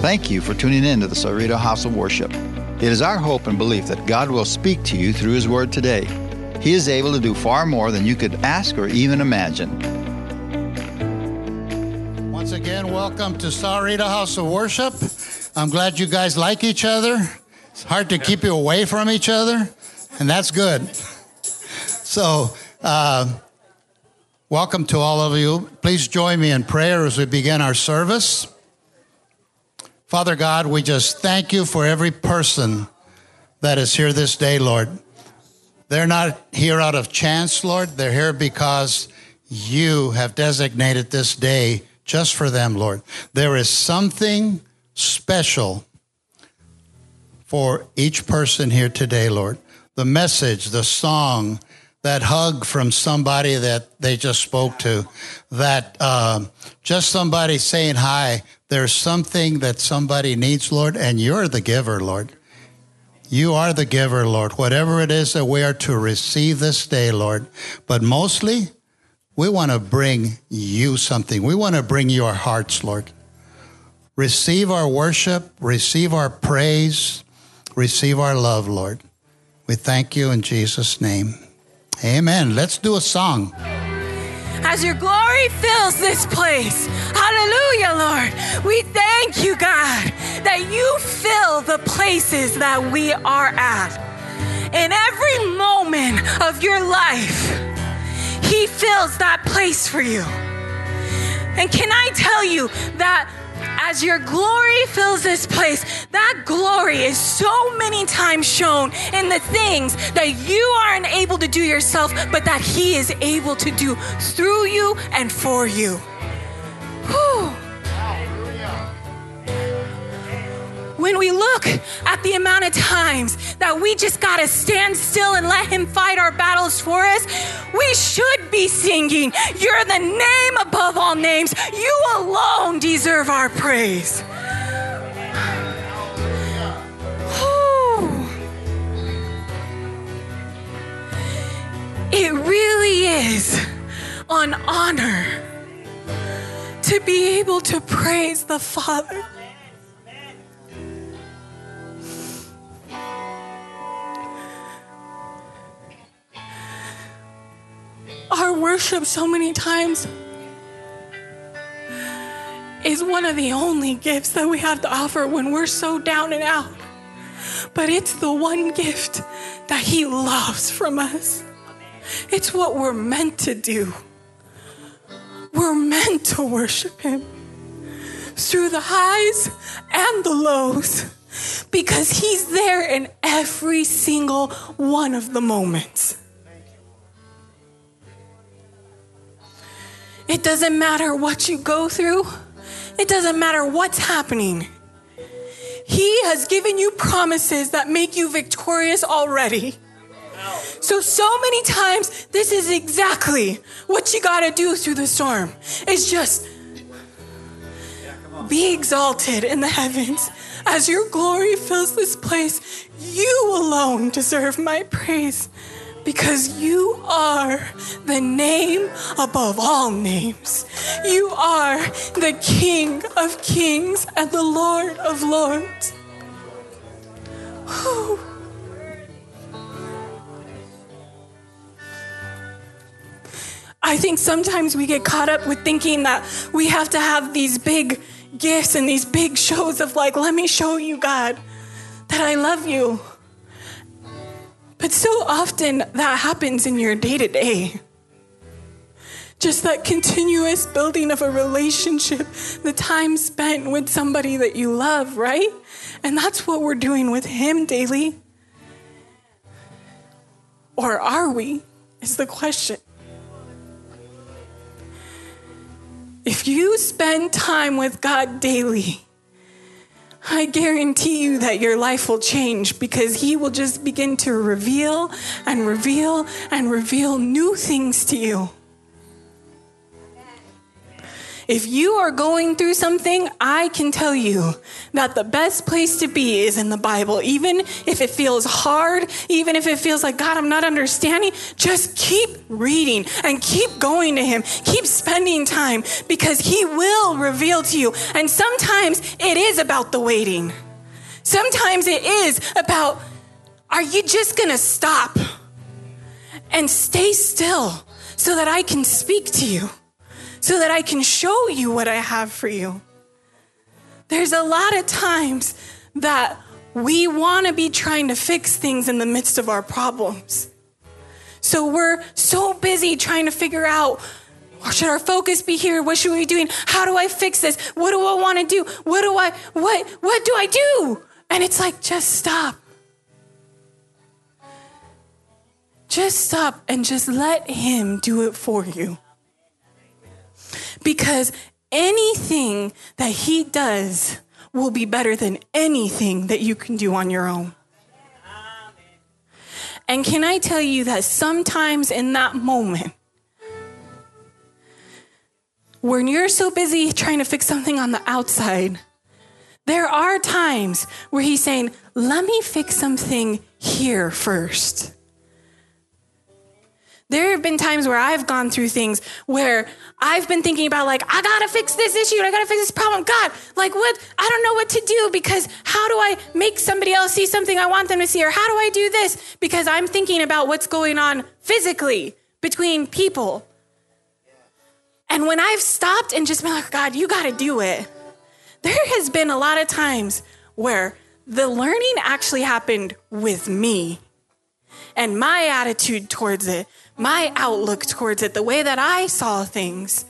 Thank you for tuning in to the Sarita House of Worship. It is our hope and belief that God will speak to you through His Word today. He is able to do far more than you could ask or even imagine. Once again, welcome to Sarita House of Worship. I'm glad you guys like each other. It's hard to keep you away from each other, and that's good. So, welcome to all of you. Please join me in prayer as we begin our service. Father God, we just thank you for every person that is here this day, Lord. They're not here out of chance, Lord. They're here because you have designated this day just for them, Lord. There is something special for each person here today, Lord. The message, the song, that hug from somebody that they just spoke to, that just somebody saying hi. There's something that somebody needs, Lord, and you're the giver, Lord. You are the giver, Lord. Whatever it is that we are to receive this day, Lord. But mostly, we want to bring you something. We want to bring you our hearts, Lord. Receive our worship, receive our praise, receive our love, Lord. We thank you in Jesus' name. Amen. Let's do a song. As your glory fills this place. Hallelujah, Lord. We thank you, God, that you fill the places that we are at. In every moment of your life, He fills that place for you. And can I tell you that as your glory fills this place, that glory is so many times shown in the things that you aren't able to do yourself, but that He is able to do through you and for you. Whew. When we look at the amount of times that we just got to stand still and let Him fight our battles for us, we should be singing, you're the name above all names. You alone deserve our praise. Whew. It really is an honor to be able to praise the Father. Our worship so many times is one of the only gifts that we have to offer when we're so down and out. But it's the one gift that He loves from us. It's what we're meant to do. We're meant to worship Him through the highs and the lows because He's there in every single one of the moments. It doesn't matter what you go through. It doesn't matter what's happening. He has given you promises that make you victorious already. So many times, this is exactly what you got to do through the storm. It's just be exalted in the heavens. As your glory fills this place, you alone deserve my praise. Because you are the name above all names. You are the King of kings and the Lord of lords. Whew. I think sometimes we get caught up with thinking that we have to have these big gifts and these big shows of like, let me show you, God, that I love you. But so often that happens in your day-to-day. Just that continuous building of a relationship, the time spent with somebody that you love, right? And that's what we're doing with Him daily. Or are we, is the question. If you spend time with God daily, I guarantee you that your life will change because He will just begin to reveal and reveal and reveal new things to you. If you are going through something, I can tell you that the best place to be is in the Bible. Even if it feels hard, even if it feels like, God, I'm not understanding, just keep reading and keep going to him. Keep spending time because he will reveal to you. And sometimes it is about the waiting. Sometimes it is about, are you just going to stop and stay still so that I can speak to you, so that I can show you what I have for you? There's a lot of times that we want to be trying to fix things in the midst of our problems. So we're so busy trying to figure out, should our focus be here? What should we be doing? How do I fix this? What do I want to do? What do I do? And it's like, just stop. Just stop and just let him do it for you. Because anything that he does will be better than anything that you can do on your own. And can I tell you that sometimes in that moment, when you're so busy trying to fix something on the outside, there are times where he's saying, let me fix something here first. There have been times where I've gone through things where I've been thinking about, like, I got to fix this issue. I got to fix this problem. God, like, what? I don't know what to do, because how do I make somebody else see something I want them to see? Or how do I do this? Because I'm thinking about what's going on physically between people. And when I've stopped and just been like, God, you got to do it, there has been a lot of times where the learning actually happened with me and my attitude towards it, my outlook towards it, the way that I saw things.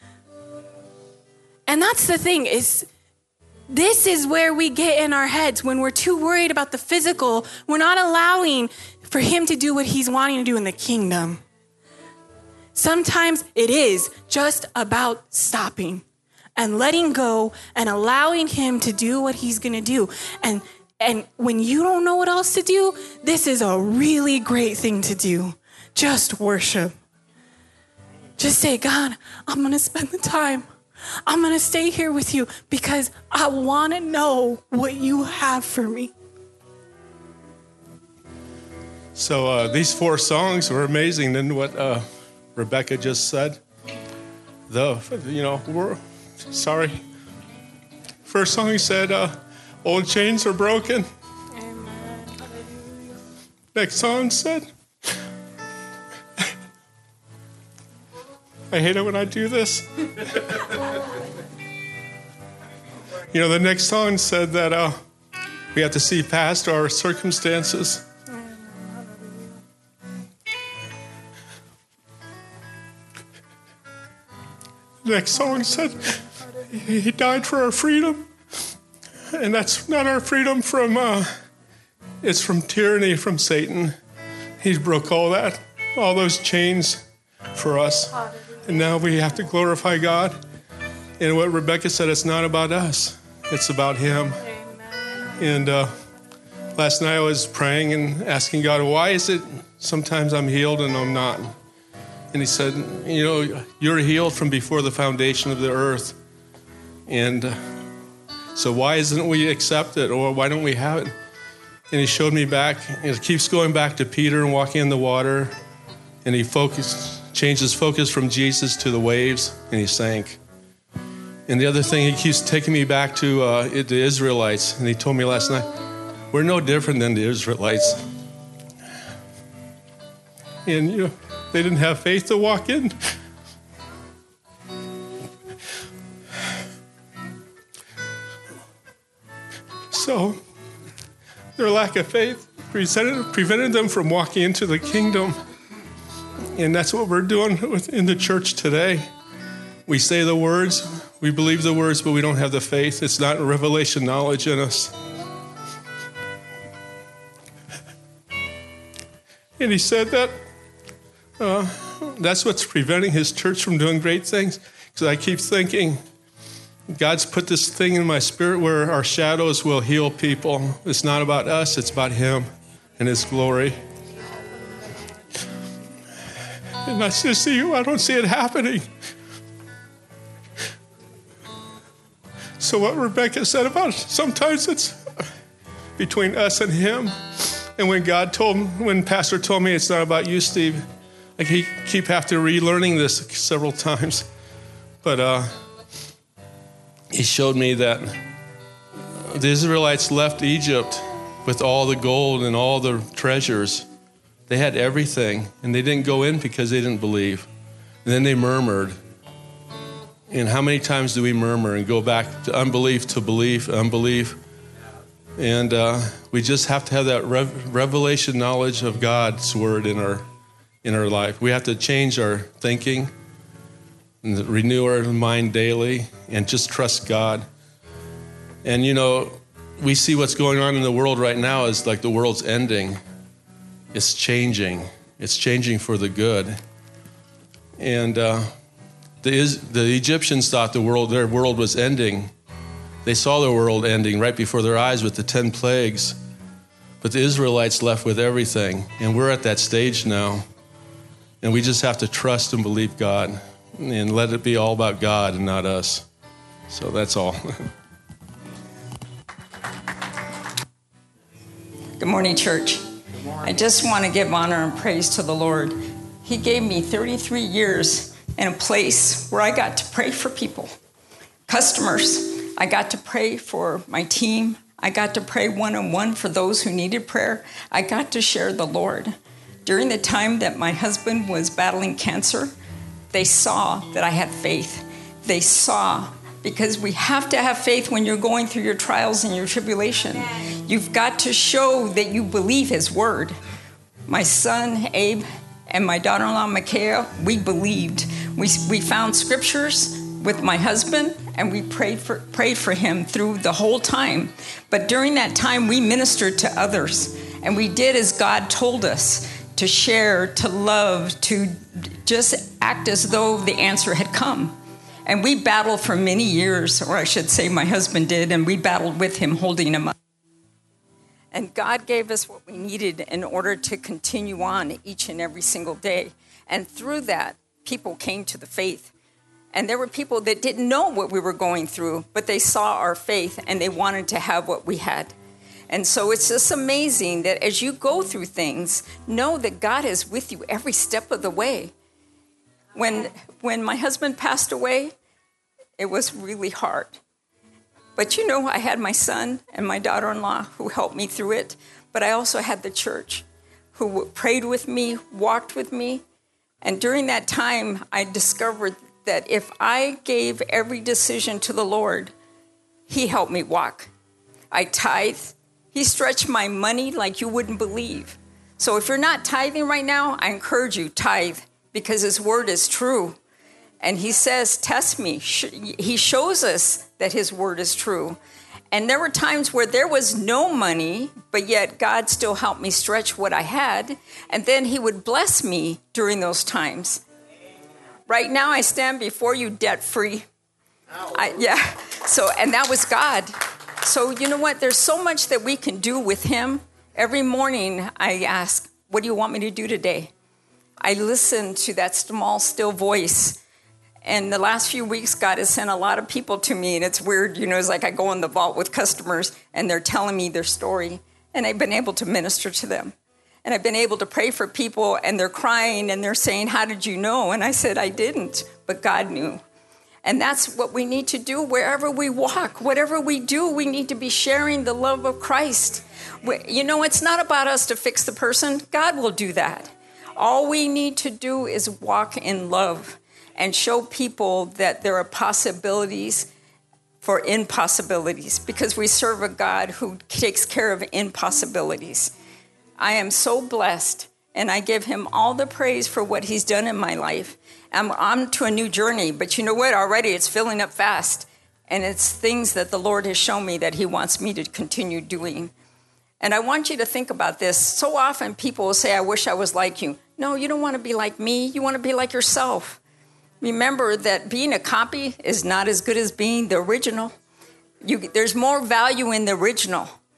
And that's the thing, is this is where we get in our heads when we're too worried about the physical. We're not allowing for him to do what he's wanting to do in the kingdom. Sometimes it is just about stopping and letting go and allowing him to do what he's going to do. And when you don't know what else to do, this is a really great thing to do. Just worship. Just say, God, I'm going to spend the time. I'm going to stay here with you because I want to know what you have for me. So these 4 songs were amazing. And what Rebecca just said, First song said, old chains are broken. Amen. Next song said, I hate it when I do this. The next song said that we have to see past our circumstances. The next song said, he died for our freedom. And that's not our freedom from, it's from tyranny, from Satan. He broke all those chains for us. And now we have to glorify God. And what Rebecca said, it's not about us. It's about him. Amen. And last night I was praying and asking God, why is it sometimes I'm healed and I'm not? And he said, you're healed from before the foundation of the earth. And so why isn't we accept it, or why don't we have it? And he showed me back. It keeps going back to Peter and walking in the water. And he changed his focus from Jesus to the waves, and he sank. And the other thing, he keeps taking me back to the Israelites. And he told me last night, we're no different than the Israelites. And, they didn't have faith to walk in. So their lack of faith prevented them from walking into the kingdom. And that's what we're doing in the church today. We say the words, we believe the words, but we don't have the faith. It's not revelation knowledge in us. And he said that that's what's preventing his church from doing great things. Because I keep thinking, God's put this thing in my spirit where our shadows will heal people. It's not about us, it's about him and his glory. And I don't see it happening. So what Rebecca said about sometimes it's between us and him. And when Pastor told me it's not about you, Steve, like he keep having to relearning this several times. But he showed me that the Israelites left Egypt with all the gold and all the treasures. They had everything, and they didn't go in because they didn't believe. And then they murmured. And how many times do we murmur and go back to unbelief, to belief, unbelief? And we just have to have that revelation knowledge of God's word in our life. We have to change our thinking and renew our mind daily and just trust God. And, we see what's going on in the world right now is like the world's ending. It's changing. It's changing for the good. And the Egyptians thought their world was ending. They saw their world ending right before their eyes with the 10 plagues. But the Israelites left with everything. And we're at that stage now. And we just have to trust and believe God and let it be all about God and not us. So that's all. Good morning, church. I just want to give honor and praise to the Lord. He gave me 33 years in a place where I got to pray for people, customers. I got to pray for my team. I got to pray one-on-one for those who needed prayer. I got to share the Lord. During the time that my husband was battling cancer, they saw that I had faith. They saw, because we have to have faith when you're going through your trials and your tribulation. You've got to show that you believe his word. My son, Abe, and my daughter-in-law, Micaiah, we believed. We found scriptures with my husband, and we prayed for him through the whole time. But during that time, we ministered to others, and we did as God told us, to share, to love, to just act as though the answer had come. And we battled for many years, or I should say my husband did, and we battled with him, holding him up. And God gave us what we needed in order to continue on each and every single day. And through that, people came to the faith. And there were people that didn't know what we were going through, but they saw our faith and they wanted to have what we had. And so it's just amazing that as you go through things, know that God is with you every step of the way. When my husband passed away, it was really hard. But I had my son and my daughter-in-law who helped me through it. But I also had the church who prayed with me, walked with me. And during that time, I discovered that if I gave every decision to the Lord, he helped me walk. I tithe. He stretched my money like you wouldn't believe. So if you're not tithing right now, I encourage you, tithe, because his word is true. And he says, test me. He shows us that his word is true. And there were times where there was no money, but yet God still helped me stretch what I had. And then he would bless me during those times. Right now, I stand before you debt-free. And that was God. So you know what? There's so much that we can do with him. Every morning, I ask, what do you want me to do today? I listen to that small, still voice. And the last few weeks, God has sent a lot of people to me. And it's weird, it's like I go in the vault with customers and they're telling me their story. And I've been able to minister to them. And I've been able to pray for people and they're crying and they're saying, how did you know? And I said, I didn't, but God knew. And that's what we need to do wherever we walk. Whatever we do, we need to be sharing the love of Christ. It's not about us to fix the person. God will do that. All we need to do is walk in love and show people that there are possibilities for impossibilities, because we serve a God who takes care of impossibilities. I am so blessed, and I give him all the praise for what he's done in my life. I'm on to a new journey, but you know what? Already it's filling up fast, and it's things that the Lord has shown me that he wants me to continue doing. And I want you to think about this. So often people will say, I wish I was like you. No, you don't want to be like me. You want to be like yourself. Remember that being a copy is not as good as being the original. There's more value in the original.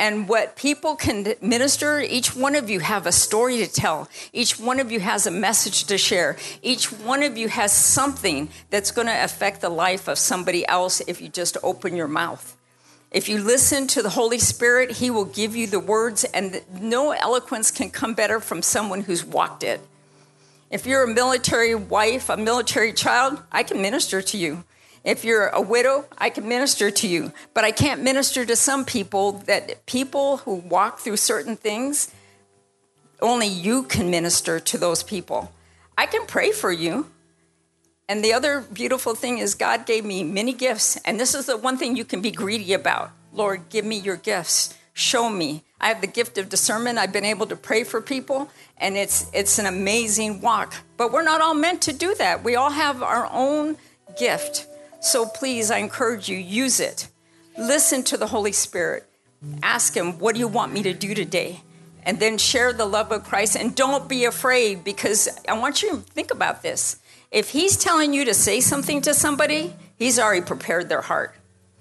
And what people can minister, each one of you have a story to tell. Each one of you has a message to share. Each one of you has something that's going to affect the life of somebody else if you just open your mouth. If you listen to the Holy Spirit, he will give you the words, and no eloquence can come better from someone who's walked it. If you're a military wife, a military child, I can minister to you. If you're a widow, I can minister to you. But I can't minister to some people who walk through certain things, only you can minister to those people. I can pray for you. And the other beautiful thing is God gave me many gifts. And this is the one thing you can be greedy about. Lord, give me your gifts. Show me. I have the gift of discernment. I've been able to pray for people. And it's an amazing walk. But we're not all meant to do that. We all have our own gift. So please, I encourage you, use it. Listen to the Holy Spirit. Ask him, what do you want me to do today? And then share the love of Christ. And don't be afraid, because I want you to think about this. If he's telling you to say something to somebody, he's already prepared their heart.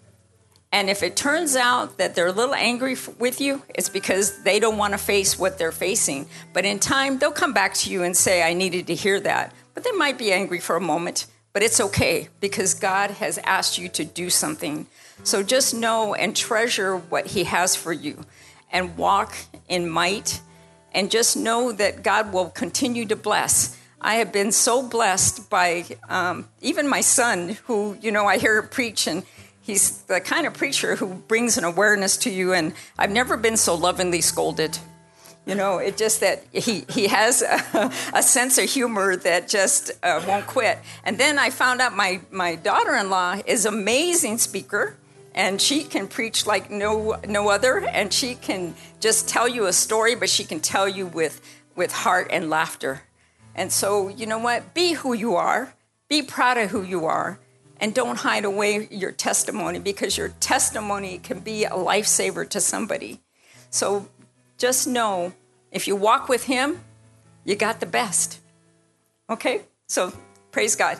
And if it turns out that they're a little angry with you, it's because they don't want to face what they're facing. But in time, they'll come back to you and say, I needed to hear that. But they might be angry for a moment. But it's okay, because God has asked you to do something. So just know and treasure what he has for you, and walk in might, and just know that God will continue to bless. I have been so blessed by even my son, who, I hear preach, and he's the kind of preacher who brings an awareness to you, and I've never been so lovingly scolded. It's just that he has a sense of humor that just won't quit. And then I found out my daughter-in-law is an amazing speaker, and she can preach like no other, and she can just tell you a story, but she can tell you with heart and laughter. And so, you know what? Be who you are. Be proud of who you are. And don't hide away your testimony, because your testimony can be a lifesaver to somebody. So just know, if you walk with him, you got the best. Okay? So praise God.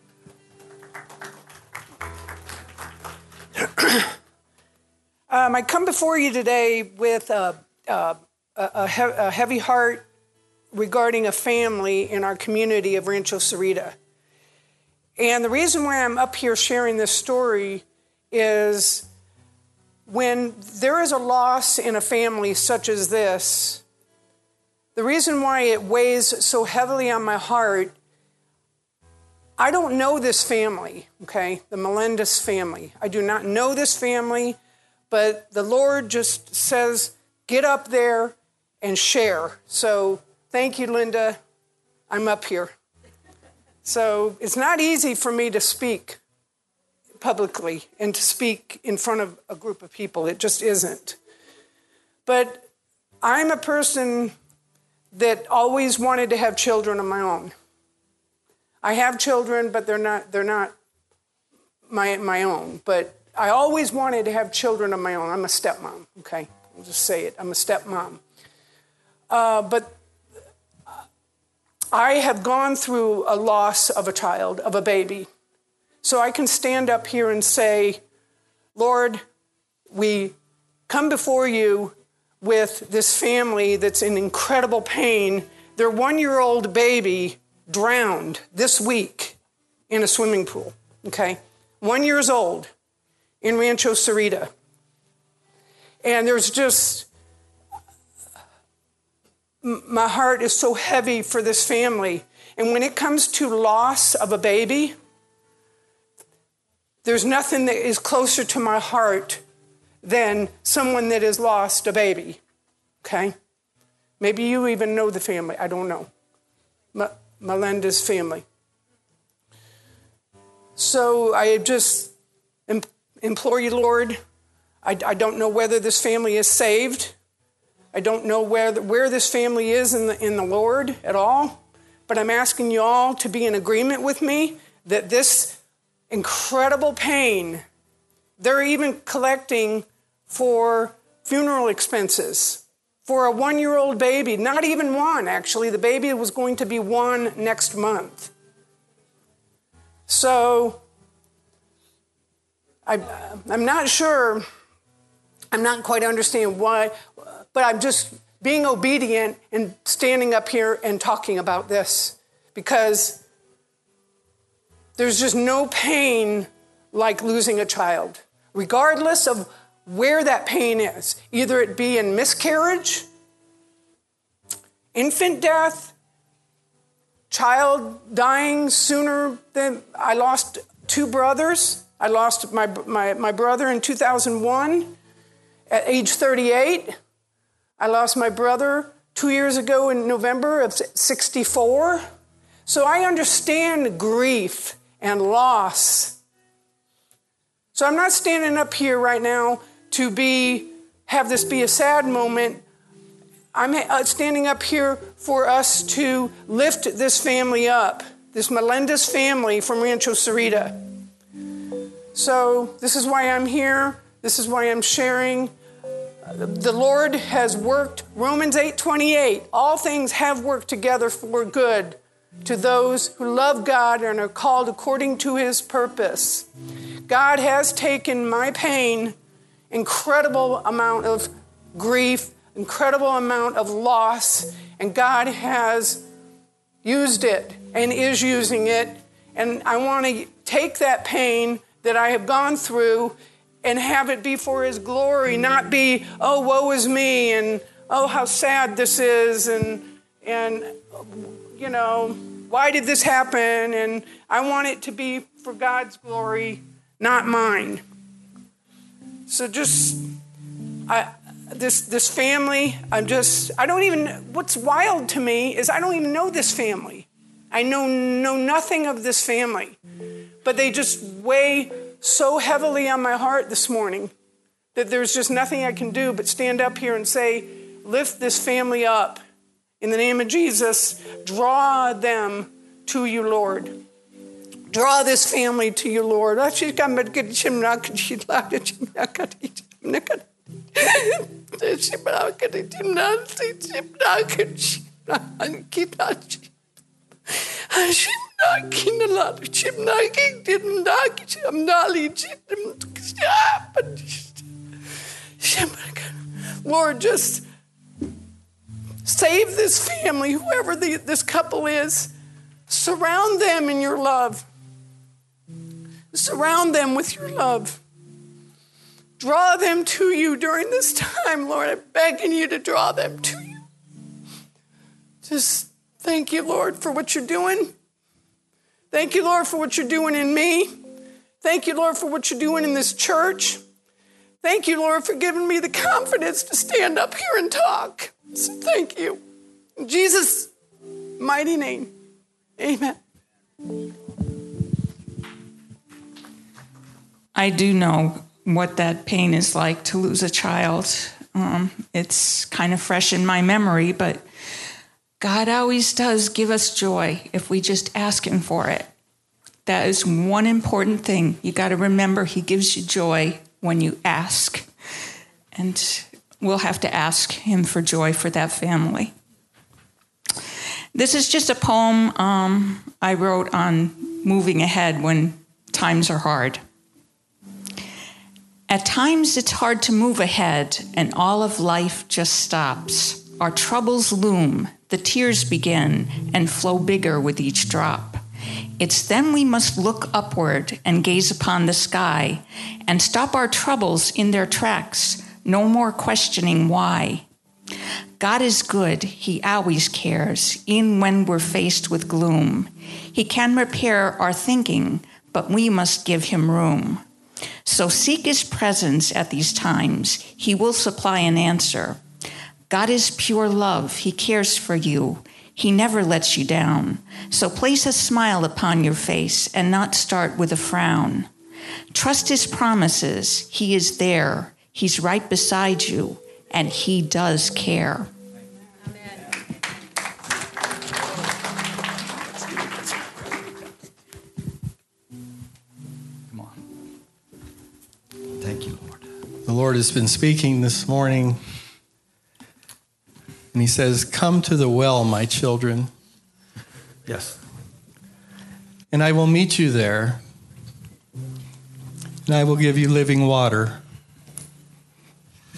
I come before you today with a heavy heart regarding a family in our community of Rancho Cerrita. And the reason why I'm up here sharing this story is when there is a loss in a family such as this, the reason why it weighs so heavily on my heart, I don't know this family, okay? The Melendez family. I do not know this family, but the Lord just says, get up there and share. So thank you, Linda. I'm up here. So it's not easy for me to speak publicly and to speak in front of a group of people. It just isn't. But I'm a person that always wanted to have children of my own. I have children, but they're not my own. But I always wanted to have children of my own. I'm a stepmom, okay? I'll just say it. I'm a stepmom. But I have gone through a loss of a child, of a baby. So I can stand up here and say, Lord, we come before you with this family that's in incredible pain. Their 1-year-old baby drowned this week in a swimming pool, okay? 1 year old in Rancho Cerrita. And there's just, my heart is so heavy for this family. And when it comes to loss of a baby, there's nothing that is closer to my heart than someone that has lost a baby, okay? Maybe you even know the family. I don't know. Melendez family. So I just implore you, Lord, I don't know whether this family is saved. I don't know where this family is in the Lord at all. But I'm asking you all to be in agreement with me that this incredible pain, they're even collecting for funeral expenses for a 1-year-old baby. Not even one, actually. The baby was going to be 1 next month. So I'm not sure I'm not quite understanding why, but I'm just being obedient and standing up here and talking about this, because there's just no pain like losing a child, regardless of where that pain is. Either it be in miscarriage, infant death, child dying sooner than... I lost 2 brothers. I lost my brother in 2001 at age 38. I lost my brother 2 years ago in November of 64. So I understand grief and loss. So I'm not standing up here right now to have this be a sad moment. I'm standing up here for us to lift this family up, this Melendez family from Rancho Sarita. So this is why I'm here. This is why I'm sharing. The Lord has worked, Romans 8:28, all things have worked together for good to those who love God and are called according to his purpose. God has taken my pain, incredible amount of grief, incredible amount of loss, and God has used it and is using it. And I want to take that pain that I have gone through and have it be for his glory, not be, oh, woe is me, and oh, how sad this is, and you know, why did this happen? And I want it to be for God's glory, not mine. So just, this family, what's wild to me is I don't even know this family. I know nothing of this family, but they just weigh so heavily on my heart this morning that there's just nothing I can do but stand up here and say, lift this family up. In the name of Jesus, draw them to you, Lord. Draw this family to you, Lord. Lord, just save this family, whoever this couple is. Surround them in your love. Surround them with your love. Draw them to you during this time, Lord. I'm begging you to draw them to you. Just thank you, Lord, for what you're doing. Thank you, Lord, for what you're doing in me. Thank you, Lord, for what you're doing in this church. Thank you, Lord, for giving me the confidence to stand up here and talk. So thank you. In Jesus' mighty name, amen. I do know what that pain is like to lose a child. It's kind of fresh in my memory, but God always does give us joy if we just ask him for it. That is one important thing. You got to remember he gives you joy when you ask. And we'll have to ask him for joy for that family. This is just a poem I wrote on moving ahead when times are hard. At times it's hard to move ahead and all of life just stops. Our troubles loom, the tears begin and flow bigger with each drop. It's then we must look upward and gaze upon the sky and stop our troubles in their tracks, no more questioning why. God is good, he always cares, even when we're faced with gloom. He can repair our thinking, but we must give him room. So seek his presence at these times. He will supply an answer. God is pure love. He cares for you. He never lets you down. So place a smile upon your face and not start with a frown. Trust his promises. He is there. He's right beside you, and he does care. Come on. Thank you, Lord. The Lord has been speaking this morning, and he says, "Come to the well, my children, Yes. and I will meet you there, and I will give you living water.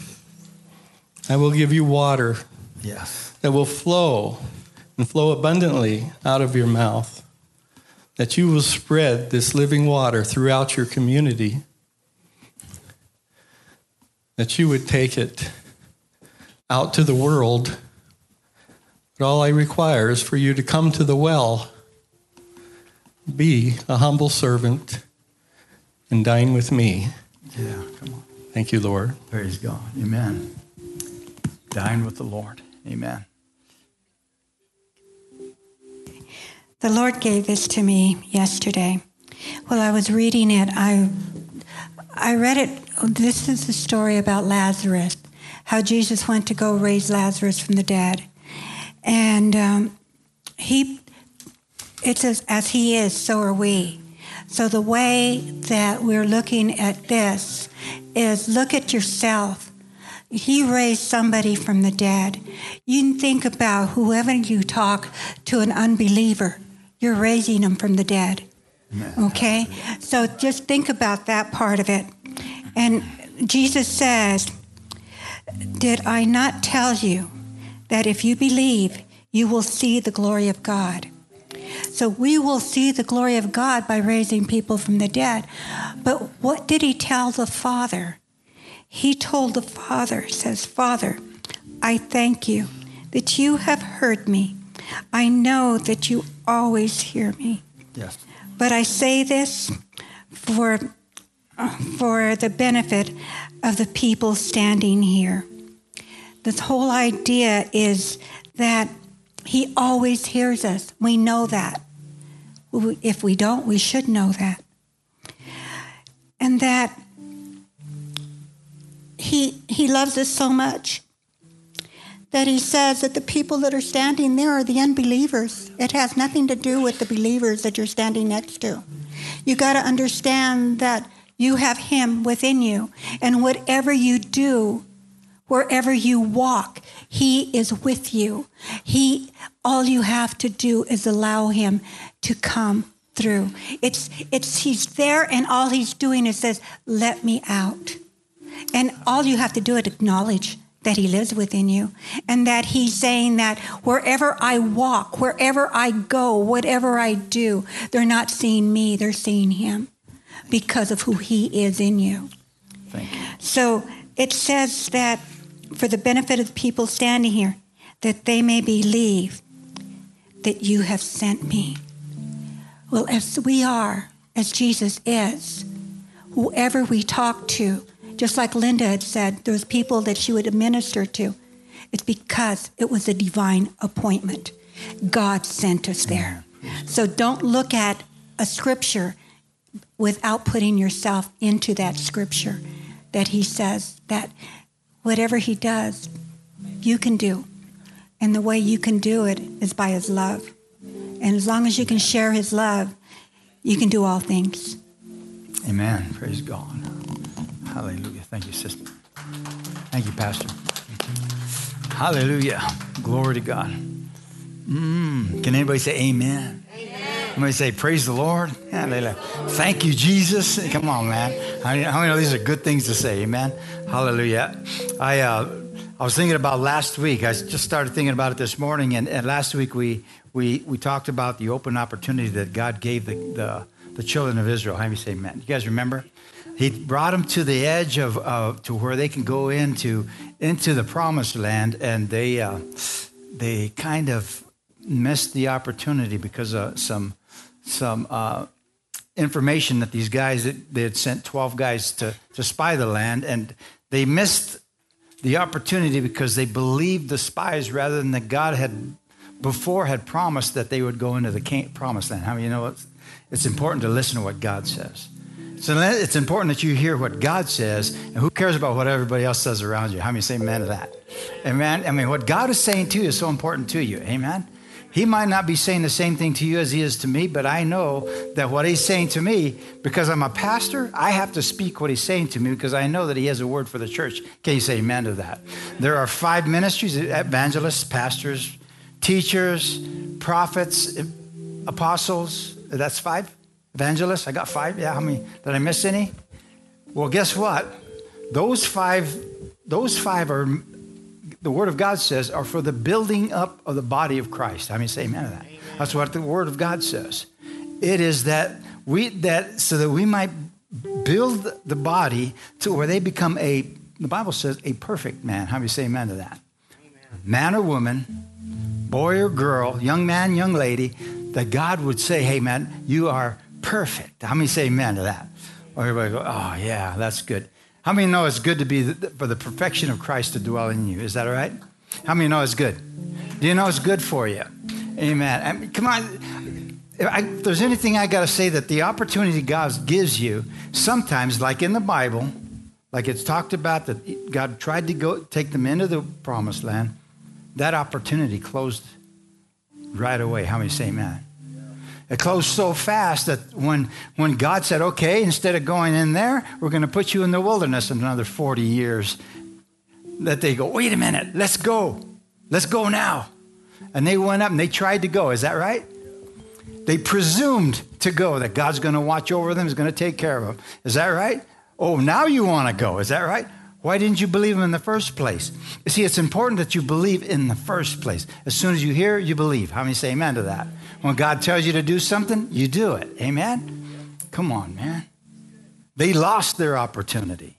I will give you water Yes. that will flow and flow abundantly out of your mouth, that you will spread this living water throughout your community, that you would take it out to the world. But all I require is for you to come to the well, be a humble servant, and dine with me. Yeah, come on. Thank you, Lord. Praise God. Amen. Dine with the Lord. Amen. The Lord gave this to me yesterday. While I was reading it, I read it. This is the story about Lazarus, how Jesus went to go raise Lazarus from the dead. And it says, as he is, so are we. So the way that we're looking at this is look at yourself. He raised somebody from the dead. You can think about whoever you talk to an unbeliever, you're raising them from the dead. Okay? So just think about that part of it. And Jesus says, did I not tell you that if you believe, you will see the glory of God? So we will see the glory of God by raising people from the dead. But what did he tell the Father? He told the Father, says, Father, I thank you that you have heard me. I know that you always hear me. Yes. But I say this for the benefit of the people standing here. This whole idea is that he always hears us. We know that. If we don't, we should know that. And that he loves us so much that he says that the people that are standing there are the unbelievers. It has nothing to do with the believers that you're standing next to. You got to understand that you have him within you. And whatever you do, wherever you walk, he is with you. All you have to do is allow him to come through. He's there, and all he's doing is says, let me out. And all you have to do is acknowledge that he lives within you, and that he's saying that wherever I walk, wherever I go, whatever I do, they're not seeing me, they're seeing him because of who he is in you. Thank you. So it says that for the benefit of the people standing here, that they may believe that you have sent me. Well, as we are, as Jesus is, whoever we talk to, just like Linda had said, those people that she would minister to, it's because it was a divine appointment. God sent us there. So don't look at a scripture without putting yourself into that scripture, that he says that whatever he does, you can do. And the way you can do it is by his love. And as long as you can share his love, you can do all things. Amen. Praise God. Hallelujah. Thank you, sister. Thank you, Pastor. Hallelujah. Glory to God. Can anybody say amen? Amen. Somebody say, praise the Lord. Hallelujah. Thank you, Jesus. Come on, man. How many know these are good things to say? Amen. Hallelujah. I was thinking about last week. I just started thinking about it this morning. And last week we talked about the open opportunity that God gave the children of Israel. How many say amen? You guys remember? He brought them to the edge of to where they can go into the promised land, and they kind of missed the opportunity because of some information that these guys they had sent 12 guys to spy the land, and they missed the opportunity because they believed the spies rather than that God had promised that they would go into the promised land. How many know it's important to listen to what God says? So it's important that you hear what God says, and who cares about what everybody else says around you? How many say amen to that? Amen? I mean, what God is saying to you is so important to you. Amen? He might not be saying the same thing to you as he is to me, but I know that what he's saying to me, because I'm a pastor, I have to speak what he's saying to me because I know that he has a word for the church. Can you say amen to that? There are 5 ministries: evangelists, pastors, teachers, prophets, apostles. That's 5. Evangelists, I got 5. Yeah, how many? Did I miss any? Well, guess what? Those five are the Word of God says, are for the building up of the body of Christ. I mean, say amen to that. Amen. That's what the Word of God says. It is so that we might build the body to where they become the Bible says, a perfect man. How do you say amen to that? Amen. Man or woman, boy or girl, young man, young lady, that God would say, hey, man, you are perfect. How many say amen to that? Or everybody go, oh, yeah, that's good. How many know it's good to be for the perfection of Christ to dwell in you? Is that all right? How many know it's good? Do you know it's good for you? Amen. I mean, come on. If there's anything I got to say, that the opportunity God gives you, sometimes, like in the Bible, like it's talked about that God tried to take them into the promised land, that opportunity closed right away. How many say amen? It closed so fast that when God said, okay, instead of going in there, we're going to put you in the wilderness another 40 years, that they go, wait a minute, let's go. Let's go now. And they went up and they tried to go. Is that right? They presumed to go, that God's going to watch over them, is going to take care of them. Is that right? Oh, now you want to go. Is that right? Why didn't you believe him in the first place? You see, it's important that you believe in the first place. As soon as you hear, you believe. How many say amen to that? When God tells you to do something, you do it. Amen? Come on, man. They lost their opportunity.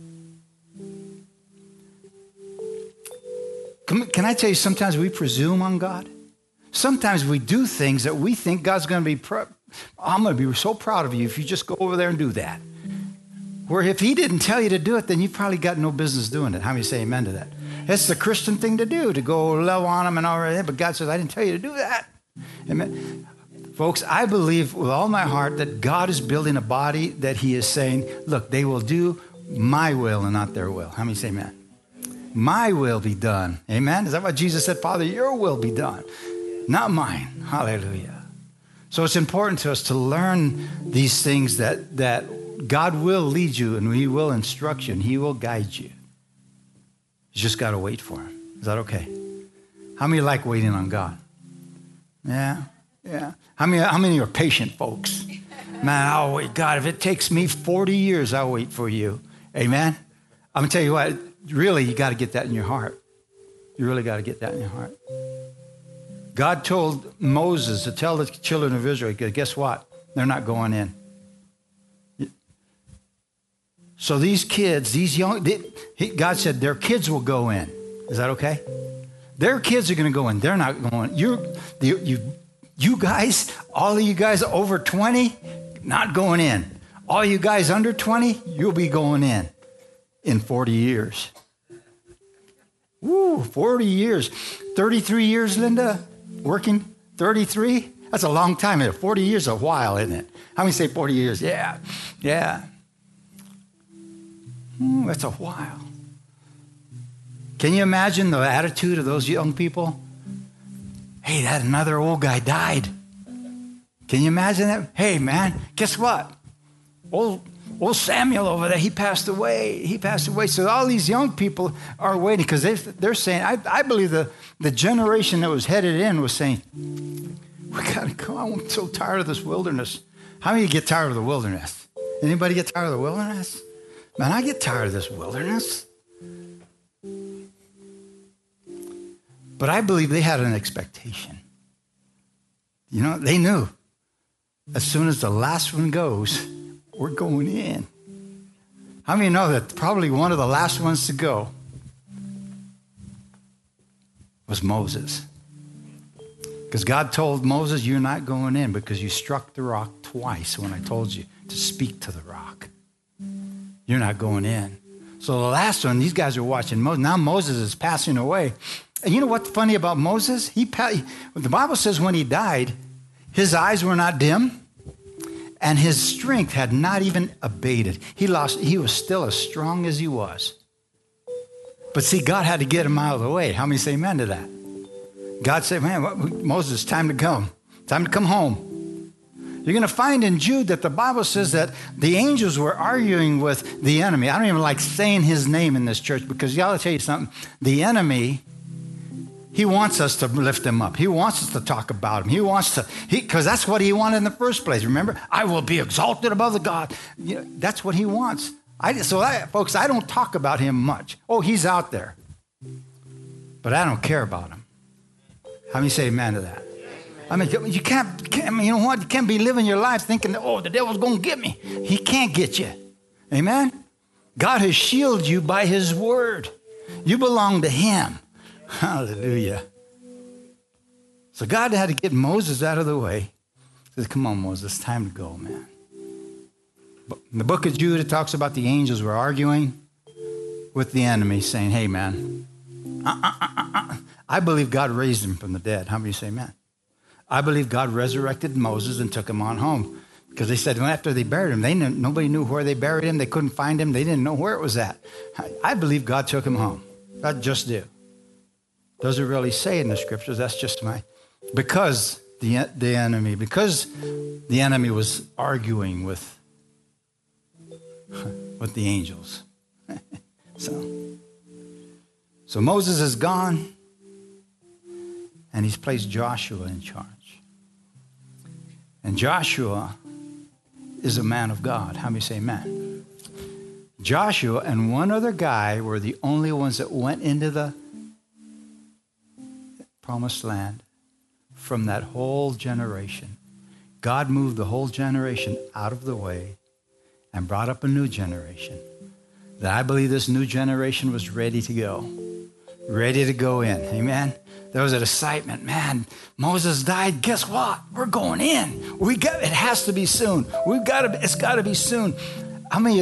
Can I tell you, sometimes we presume on God? Sometimes we do things that we think God's going to be, I'm going to be so proud of you if you just go over there and do that. Where if he didn't tell you to do it, then you probably got no business doing it. How many say amen to that? It's the Christian thing to do, to go love on them and all that. But God says, I didn't tell you to do that. Amen. Folks, I believe with all my heart that God is building a body that he is saying, look, they will do my will and not their will. How many say amen? My will be done. Amen. Is that what Jesus said? Father, your will be done, not mine. Hallelujah. So it's important to us to learn these things that God will lead you and he will instruct you and he will guide you. You just got to wait for him. Is that okay? How many like waiting on God? Yeah. How many are patient folks? Man, I'll wait. God, if it takes me 40 years, I'll wait for you. Amen? I'm going to tell you what, really, you got to get that in your heart. You really got to get that in your heart. God told Moses to tell the children of Israel, guess what? They're not going in. So these kids, God said their kids will go in. Is that okay? Their kids are going to go in. They're not going. You guys, all of you guys over 20, not going in. All you guys under 20, you'll be going in 40 years. Woo, 40 years. 33 years, Linda, working 33? That's a long time. 40 years is a while, isn't it? How many say 40 years? Yeah. That's a while. Can you imagine the attitude of those young people? Hey, that another old guy died. Can you imagine that? Hey, man, guess what? Old Samuel over there, he passed away. So all these young people are waiting because they're saying, I believe the generation that was headed in was saying, we got to go. I'm so tired of this wilderness. How many get tired of the wilderness? Anybody get tired of the wilderness? Man, I get tired of this wilderness. But I believe they had an expectation. You know, they knew as soon as the last one goes, we're going in. How many know that probably one of the last ones to go was Moses? Because God told Moses, you're not going in because you struck the rock twice when I told you to speak to the rock. You're not going in. So the last one, these guys are watching Moses. Now Moses is passing away. And you know what's funny about Moses? The Bible says when he died, his eyes were not dim and his strength had not even abated. He was still as strong as he was. But see, God had to get him out of the way. How many say amen to that? God said, man, Moses, time to come. Time to come home. You're going to find in Jude that the Bible says that the angels were arguing with the enemy. I don't even like saying his name in this church because y'all, I'll tell you something. The enemy, he wants us to lift him up. He wants us to talk about him. He wants to, because that's what he wanted in the first place. Remember, I will be exalted above the God. You know, that's what he wants. Folks, I don't talk about him much. Oh, he's out there. but I don't care about them. How many say amen to that? I mean, you can't, you know what? You can't be living your life thinking, oh, the devil's going to get me. He can't get you. Amen? God has shielded you by his word. You belong to him. Hallelujah. So God had to get Moses out of the way. He said, come on, Moses, it's time to go, man. In the book of Jude, it talks about the angels were arguing with the enemy, saying, hey, man, I believe God raised him from the dead. How many say amen? I believe God resurrected Moses and took him on home. Because they said after they buried him, nobody knew where they buried him. They couldn't find him. They didn't know where it was at. I believe God took him home. I just do. Doesn't really say in the scriptures. That's just because the enemy was arguing with the angels. So Moses is gone, and he's placed Joshua in charge. And Joshua is a man of God. How many say amen? Joshua and one other guy were the only ones that went into the promised land from that whole generation. God moved the whole generation out of the way and brought up a new generation. That I believe this new generation was ready to go in. Amen. There was an excitement. Man, Moses died. Guess what? We're going in. It has to be soon. It's got to be soon. How many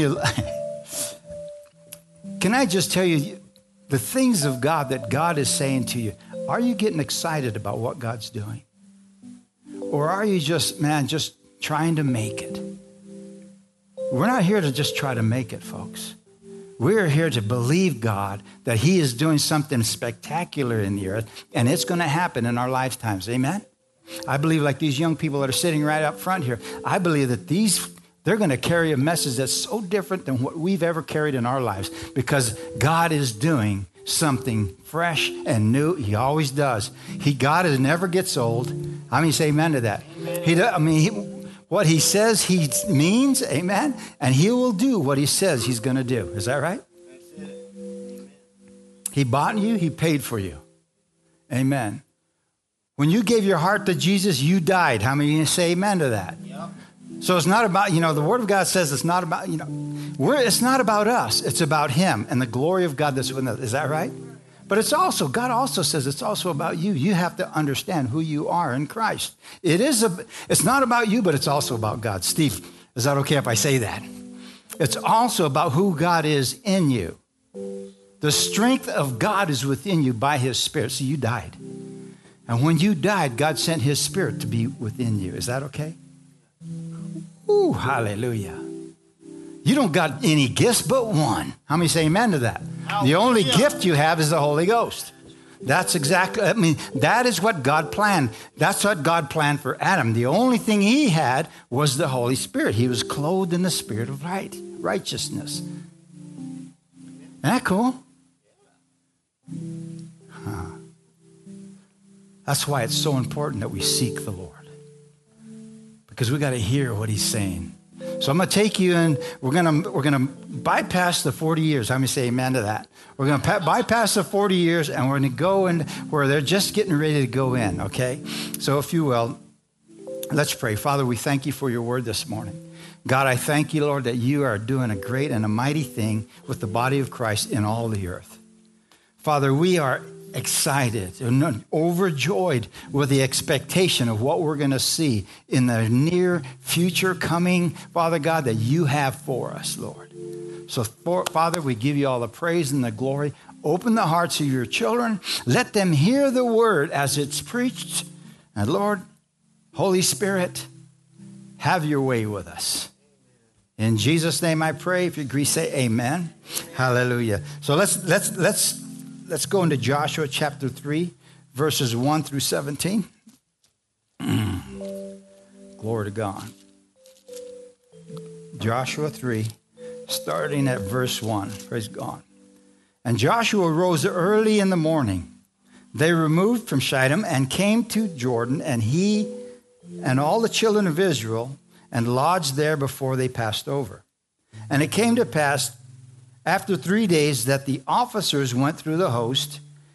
can I just tell you the things of God that God is saying to you? Are you getting excited about what God's doing? Or are you just trying to make it? We're not here to just try to make it, folks. We're here to believe God that he is doing something spectacular in the earth, and it's going to happen in our lifetimes. Amen? I believe like these young people that are sitting right up front here, I believe that they're going to carry a message that's so different than what we've ever carried in our lives because God is doing something fresh and new. He always does. God never gets old. How many say amen to that? What he says he means, amen, and he will do what he says he's going to do. Is that right? That's it. He bought you, he paid for you. Amen. When you gave your heart to Jesus, you died. How many say amen to that? Yep. So it's not about, the Word of God says it's not about, it's not about us. It's about him and the glory of God that's within us. Is that right? But God also says it's also about you. You have to understand who you are in Christ. It's not about you, but it's also about God. Steve, is that okay if I say that? It's also about who God is in you. The strength of God is within you by his Spirit. So you died. And when you died, God sent his Spirit to be within you. Is that okay? Ooh, hallelujah. You don't got any gifts but one. How many say amen to that? Hallelujah. The only gift you have is the Holy Ghost. That's exactly, that is what God planned. That's what God planned for Adam. The only thing he had was the Holy Spirit. He was clothed in the Spirit of righteousness. Isn't that cool? That's why it's so important that we seek the Lord. Because we got to hear what he's saying. So I'm going to take you in. We're going to bypass the 40 years. How many say amen to that? We're going to bypass the 40 years, and we're going to go in where they're just getting ready to go in, okay? So if you will, let's pray. Father, we thank you for your word this morning. God, I thank you, Lord, that you are doing a great and a mighty thing with the body of Christ in all the earth. Father, we are excited and overjoyed with the expectation of what we're going to see in the near future coming, Father God, that you have for us, Lord. So, Father, we give you all the praise and the glory. Open the hearts of your children. Let them hear the word as it's preached. And Lord, Holy Spirit, have your way with us. In Jesus' name I pray. If you agree, say amen. Hallelujah. So let's go into Joshua chapter 3, verses 1 through 17. Glory to God. Joshua 3, starting at verse 1. Praise God. And Joshua rose early in the morning. They removed from Shittim and came to Jordan, and he and all the children of Israel, and lodged there before they passed over. And it came to pass after 3 days that the officers went through the host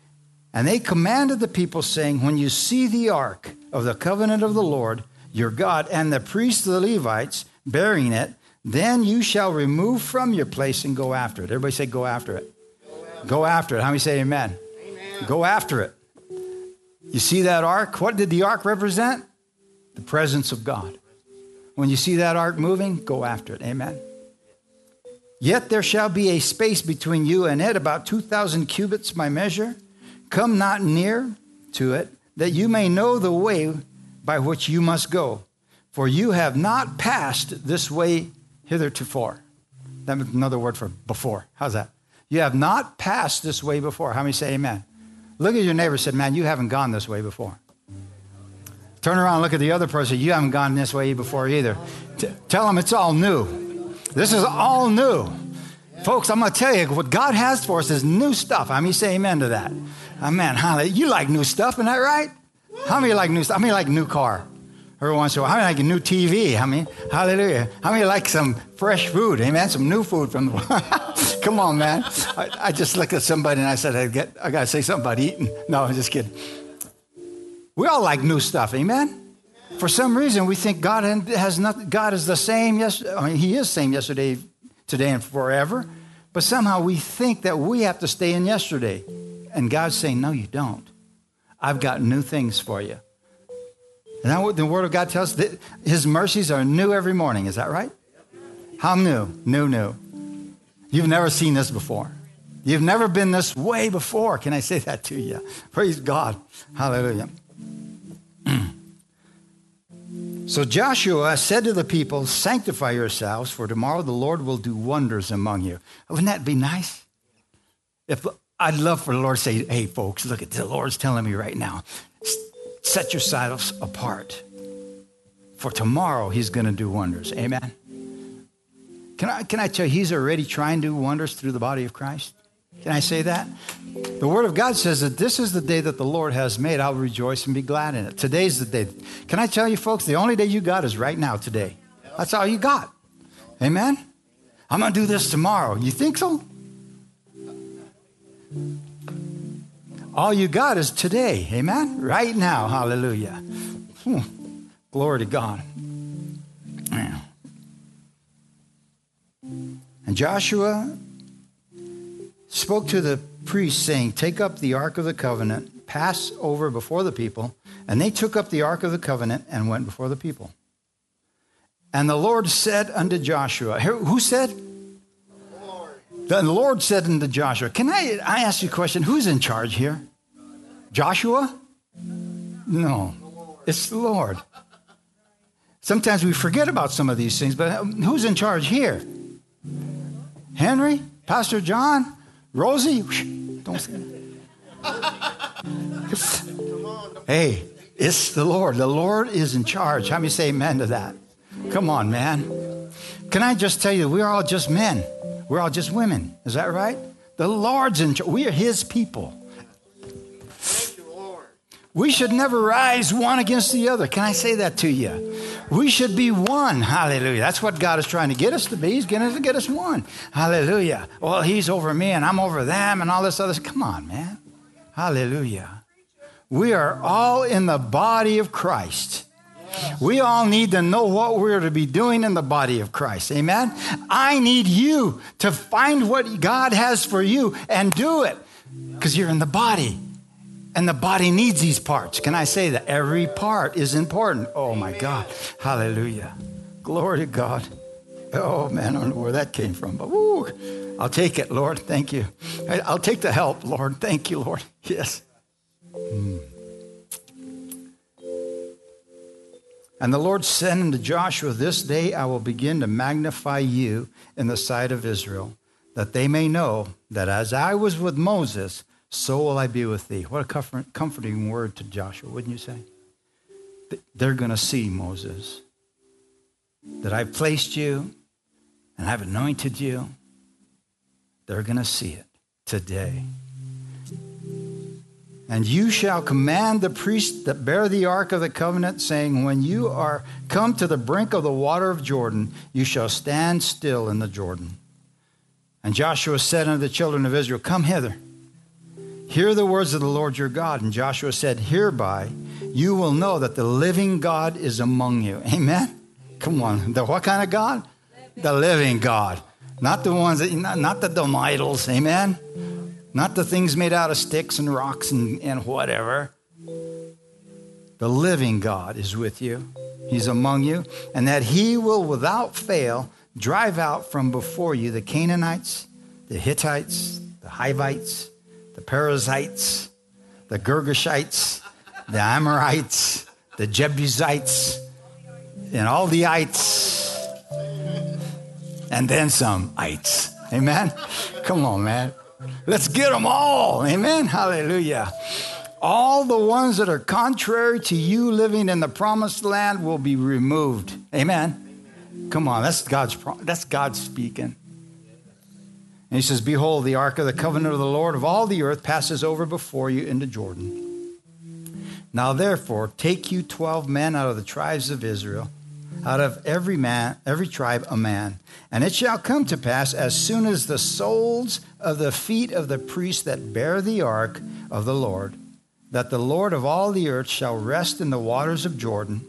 And they commanded the people, saying, when you see the ark of the covenant of the Lord, your God, and the priests of the Levites bearing it, then you shall remove from your place and go after it. Everybody say, go after it. Go after it. How many say amen? Amen? Go after it. You see that ark? What did the ark represent? The presence of God. When you see that ark moving, go after it. Amen. Yet there shall be a space between you and it, about 2,000 cubits by measure. Come not near to it, that you may know the way by which you must go. For you have not passed this way hitherto. That's another word for before. How's that? You have not passed this way before. How many say amen? Look at your neighbor and say, man, you haven't gone this way before. Turn around and look at the other person. You haven't gone this way before either. Tell them it's all new. This is all new. Folks, I'm going to tell you, what God has for us is new stuff. How many say amen to that? Amen. Hallelujah. You like new stuff, isn't that right? How many like new stuff? How many like a new car? Every once in a while. How many like a new TV? How many? Hallelujah. How many like some fresh food? Amen. Some new food from the Come on, man. I just looked at somebody and I said, I got to say something about eating. No, I'm just kidding. We all like new stuff. Amen. For some reason, we think God has nothing. God is the same. He is the same yesterday, today, and forever. But somehow we think that we have to stay in yesterday. And God's saying, no, you don't. I've got new things for you. And that what the Word of God tells us? That His mercies are new every morning. Is that right? How new? New. You've never seen this before. You've never been this way before. Can I say that to you? Praise God. Hallelujah. So Joshua said to the people, sanctify yourselves, for tomorrow the Lord will do wonders among you. Wouldn't that be nice? I'd love for the Lord to say, hey, folks, look at the Lord's telling me right now, set yourselves apart. For tomorrow he's going to do wonders. Amen. Can I tell you, he's already trying to do wonders through the body of Christ? Can I say that? The Word of God says that this is the day that the Lord has made. I'll rejoice and be glad in it. Today's the day. Can I tell you, folks, the only day you got is right now, today. That's all you got. Amen? I'm going to do this tomorrow. You think so? All you got is today. Amen? Right now. Hallelujah. Glory to God. Yeah. And Joshua spoke to the priests, saying, take up the Ark of the Covenant, pass over before the people. And they took up the Ark of the Covenant and went before the people. And the Lord said unto Joshua, who said? The Lord. The Lord said unto Joshua, can I ask you a question? Who's in charge here? Joshua? No, it's the Lord. Sometimes we forget about some of these things, but who's in charge here? Henry? Pastor John? Rosie? Don't say that. Hey, it's the Lord. The Lord is in charge. How many say amen to that? Come on, man. Can I just tell you, we're all just men. We're all just women. Is that right? The Lord's in charge. We are His people. Thank you, Lord. We should never rise one against the other. Can I say that to you? We should be one. Hallelujah. That's what God is trying to get us to be. He's going to get us one. Hallelujah. Well, He's over me and I'm over them and all this other stuff. Come on, man. Hallelujah. We are all in the body of Christ. We all need to know what we're to be doing in the body of Christ. Amen? I need you to find what God has for you and do it because you're in the body. And the body needs these parts. Can I say that? Every part is important. Oh, my God. Hallelujah. Glory to God. Oh, man, I don't know where that came from. But woo, I'll take it, Lord. Thank you. I'll take the help, Lord. Thank you, Lord. Yes. And the Lord said unto Joshua, this day I will begin to magnify you in the sight of Israel, that they may know that as I was with Moses, so will I be with thee. What a comforting word to Joshua, wouldn't you say? They're going to see, Moses, that I've placed you and I've anointed you. They're going to see it today. And you shall command the priests that bear the ark of the covenant, saying, when you are come to the brink of the water of Jordan, you shall stand still in the Jordan. And Joshua said unto the children of Israel, come hither. Hear the words of the Lord your God. And Joshua said, hereby you will know that the living God is among you. Amen? Come on. The what kind of God? The living God. Not the ones that, not the dumb idols. Amen? Not the things made out of sticks and rocks and whatever. The living God is with you. He's among you. And that he will without fail drive out from before you the Canaanites, the Hittites, the Hivites, the Perizzites, the Girgashites, the Amorites, the Jebusites, and all the ites, and then some ites. Amen? Come on, man. Let's get them all. Amen? Hallelujah. All the ones that are contrary to you living in the promised land will be removed. Amen? Come on, that's God speaking. And he says, behold, the ark of the covenant of the Lord of all the earth passes over before you into Jordan. Now therefore, take you 12 men out of the tribes of Israel, out of every tribe a man. And it shall come to pass, as soon as the soles of the feet of the priests that bear the ark of the Lord, that the Lord of all the earth shall rest in the waters of Jordan.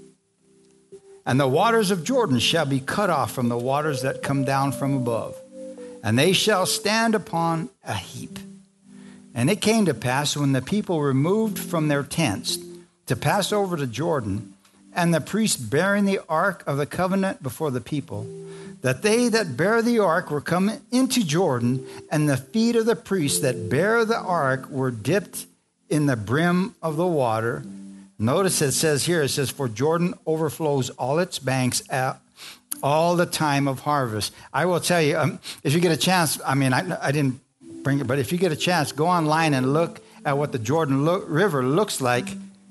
And the waters of Jordan shall be cut off from the waters that come down from above, and they shall stand upon a heap. And it came to pass, when the people removed from their tents to pass over to Jordan, and the priests bearing the ark of the covenant before the people, that they that bear the ark were come into Jordan, and the feet of the priests that bear the ark were dipped in the brim of the water. Notice it says here, it says, for Jordan overflows all its banks at all the time of harvest. I will tell you, if you get a chance, I didn't bring it, but if you get a chance, go online and look at what the Jordan River looks like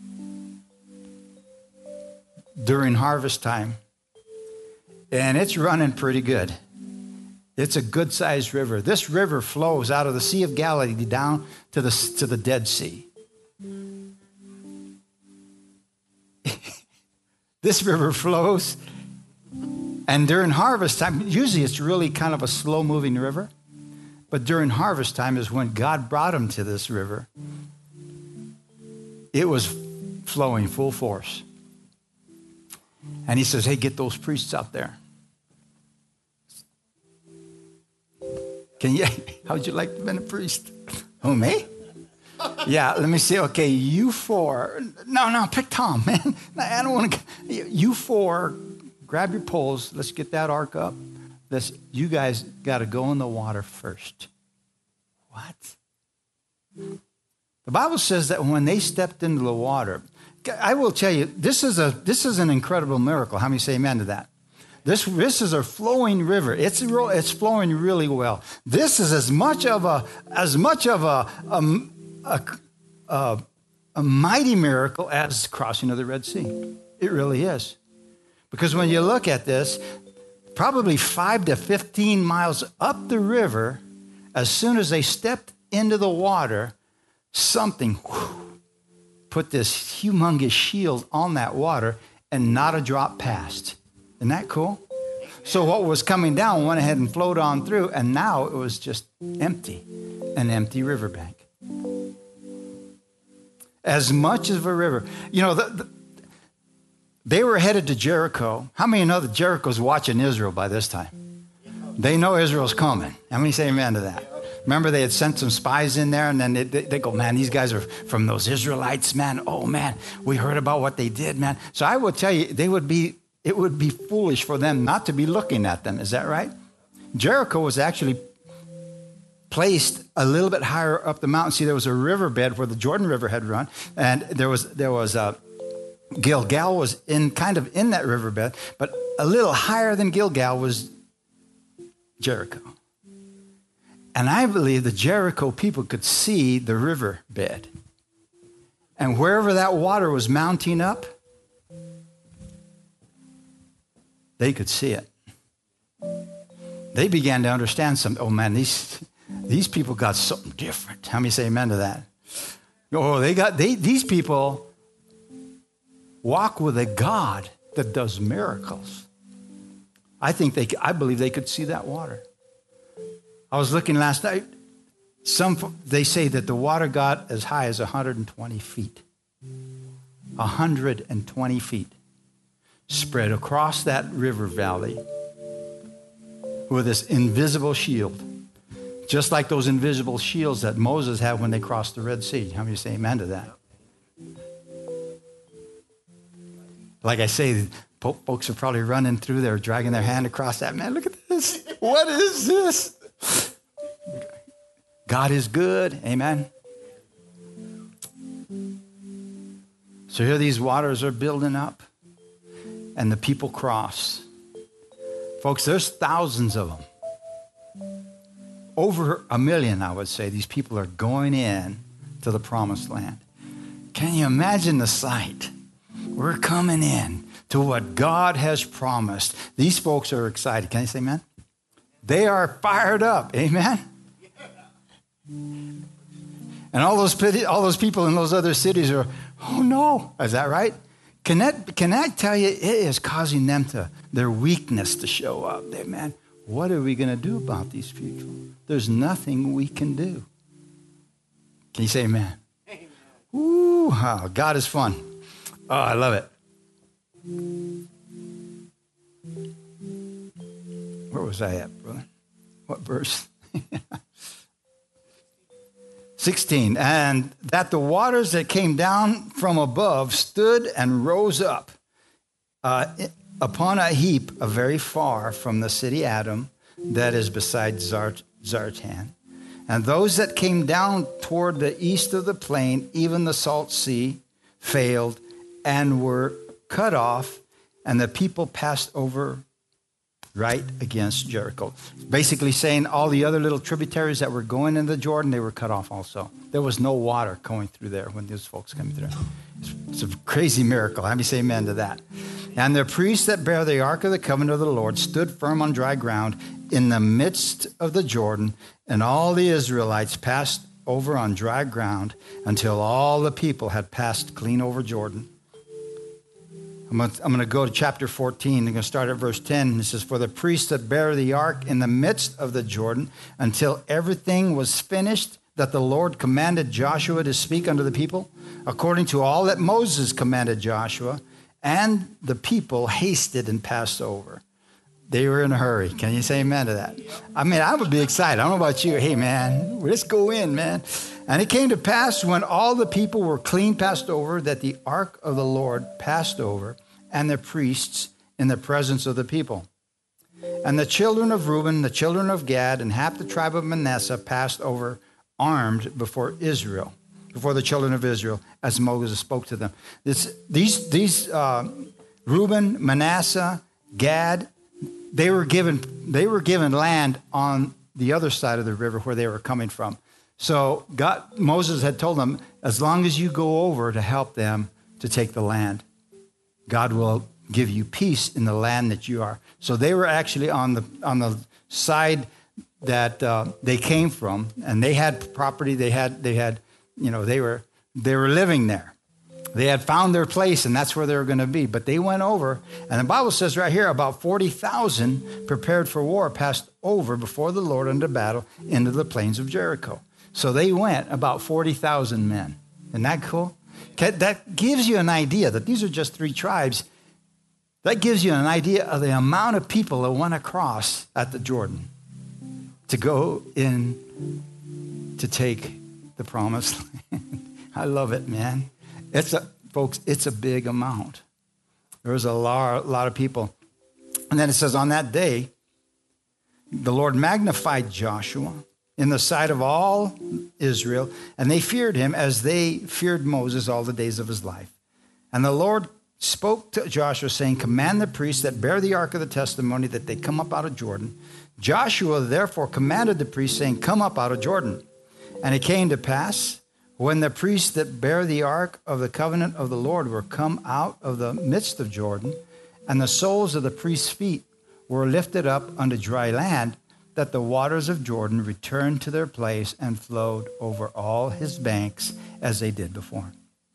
during harvest time. And it's running pretty good. It's a good-sized river. This river flows out of the Sea of Galilee down to the Dead Sea. This river flows, and during harvest time, usually it's really kind of a slow-moving river, but during harvest time is when God brought him to this river. It was flowing full force. And he says, hey, get those priests out there. How'd you like to be a priest? Oh, me? Yeah, let me see. Okay, you four. No, pick Tom, man. I don't want to. You four, grab your poles. Let's get that ark up. You guys got to go in the water first. What? The Bible says that when they stepped into the water, I will tell you, this is an incredible miracle. How many say amen to that? This is a flowing river. It's flowing really well. This is as much of a mighty miracle as crossing of the Red Sea. It really is. Because when you look at this, probably 5 to 15 miles up the river, as soon as they stepped into the water, something put this humongous shield on that water and not a drop passed. Isn't that cool? So what was coming down went ahead and flowed on through, and now it was just empty, an empty riverbank. As much of a river. You know, they were headed to Jericho. How many know that Jericho's watching Israel by this time? They know Israel's coming. How many say amen to that? Remember, they had sent some spies in there, and then they go, man, these guys are from those Israelites, man. Oh, man, we heard about what they did, man. So I will tell you, it would be foolish for them not to be looking at them. Is that right? Jericho was actually placed a little bit higher up the mountain. See, there was a riverbed where the Jordan River had run, and there was Gilgal was in that riverbed, but a little higher than Gilgal was Jericho. And I believe the Jericho people could see the riverbed. And wherever that water was mounting up, they could see it. They began to understand something. Oh man, these people got something different. How many say amen to that? Oh, these people walk with a God that does miracles. I believe they could see that water. I was looking last night. They say that the water got as high as 120 feet. 120 feet spread across that river valley with this invisible shield. Just like those invisible shields that Moses had when they crossed the Red Sea. How many say amen to that? Like I say, folks are probably running through there, dragging their hand across that. Man, look at this. What is this? God is good. Amen. So here these waters are building up, and the people cross. Folks, there's thousands of them. Over 1 million, I would say, these people are going in to the promised land. Can you imagine the sight? We're coming in to what God has promised. These folks are excited. Can you say amen? They are fired up. Amen? And all those people in those other cities are, oh no, is that right? Can I tell you, it is causing them their weakness to show up. Amen. What are we going to do about these people? There's nothing we can do. Can you say amen? Amen. Ooh, wow, God is fun. Oh, I love it. Where was I at, brother? What verse? 16, and that the waters that came down from above stood and rose up upon a heap very far from the city Adam, that is beside Zartan. And those that came down toward the east of the plain, even the salt sea, failed and were cut off, and the people passed over right against Jericho. Basically saying all the other little tributaries that were going into Jordan, they were cut off also. There was no water going through there when those folks came through. It's a crazy miracle. Let me say amen to that. And the priests that bear the ark of the covenant of the Lord stood firm on dry ground in the midst of the Jordan, and all the Israelites passed over on dry ground until all the people had passed clean over Jordan. I'm going to go to chapter 14. I'm going to start at verse 10. It says, for the priests that bear the ark in the midst of the Jordan until everything was finished that the Lord commanded Joshua to speak unto the people, according to all that Moses commanded Joshua, and the people hasted and passed over. They were in a hurry. Can you say amen to that? I mean, I would be excited. I don't know about you. Hey, man, let's go in, man. And it came to pass when all the people were clean passed over, that the ark of the Lord passed over, and the priests in the presence of the people. And the children of Reuben, the children of Gad, and half the tribe of Manasseh passed over armed before Israel, before the children of Israel, as Moses spoke to them. These Reuben, Manasseh, Gad, they were given land on the other side of the river where they were coming from. So Moses had told them, as long as you go over to help them to take the land, God will give you peace in the land that you are. So they were actually on the side that they came from, and they had property. They were living there. They had found their place, and that's where they were going to be. But they went over, and the Bible says right here, about 40,000 prepared for war passed over before the Lord unto battle into the plains of Jericho. So they went, about 40,000 men. Isn't that cool? That gives you an idea that these are just 3 tribes. That gives you an idea of the amount of people that went across at the Jordan to go in to take the promised land. I love it, man. Folks, it's a big amount. There was a lot of people. And then it says, on that day, the Lord magnified Joshua in the sight of all Israel, and they feared him as they feared Moses all the days of his life. And the Lord spoke to Joshua, saying, command the priests that bear the ark of the testimony that they come up out of Jordan. Joshua therefore commanded the priests, saying, come up out of Jordan. And it came to pass, when the priests that bear the ark of the covenant of the Lord were come out of the midst of Jordan, and the soles of the priests' feet were lifted up unto dry land, that the waters of Jordan returned to their place and flowed over all his banks as they did before.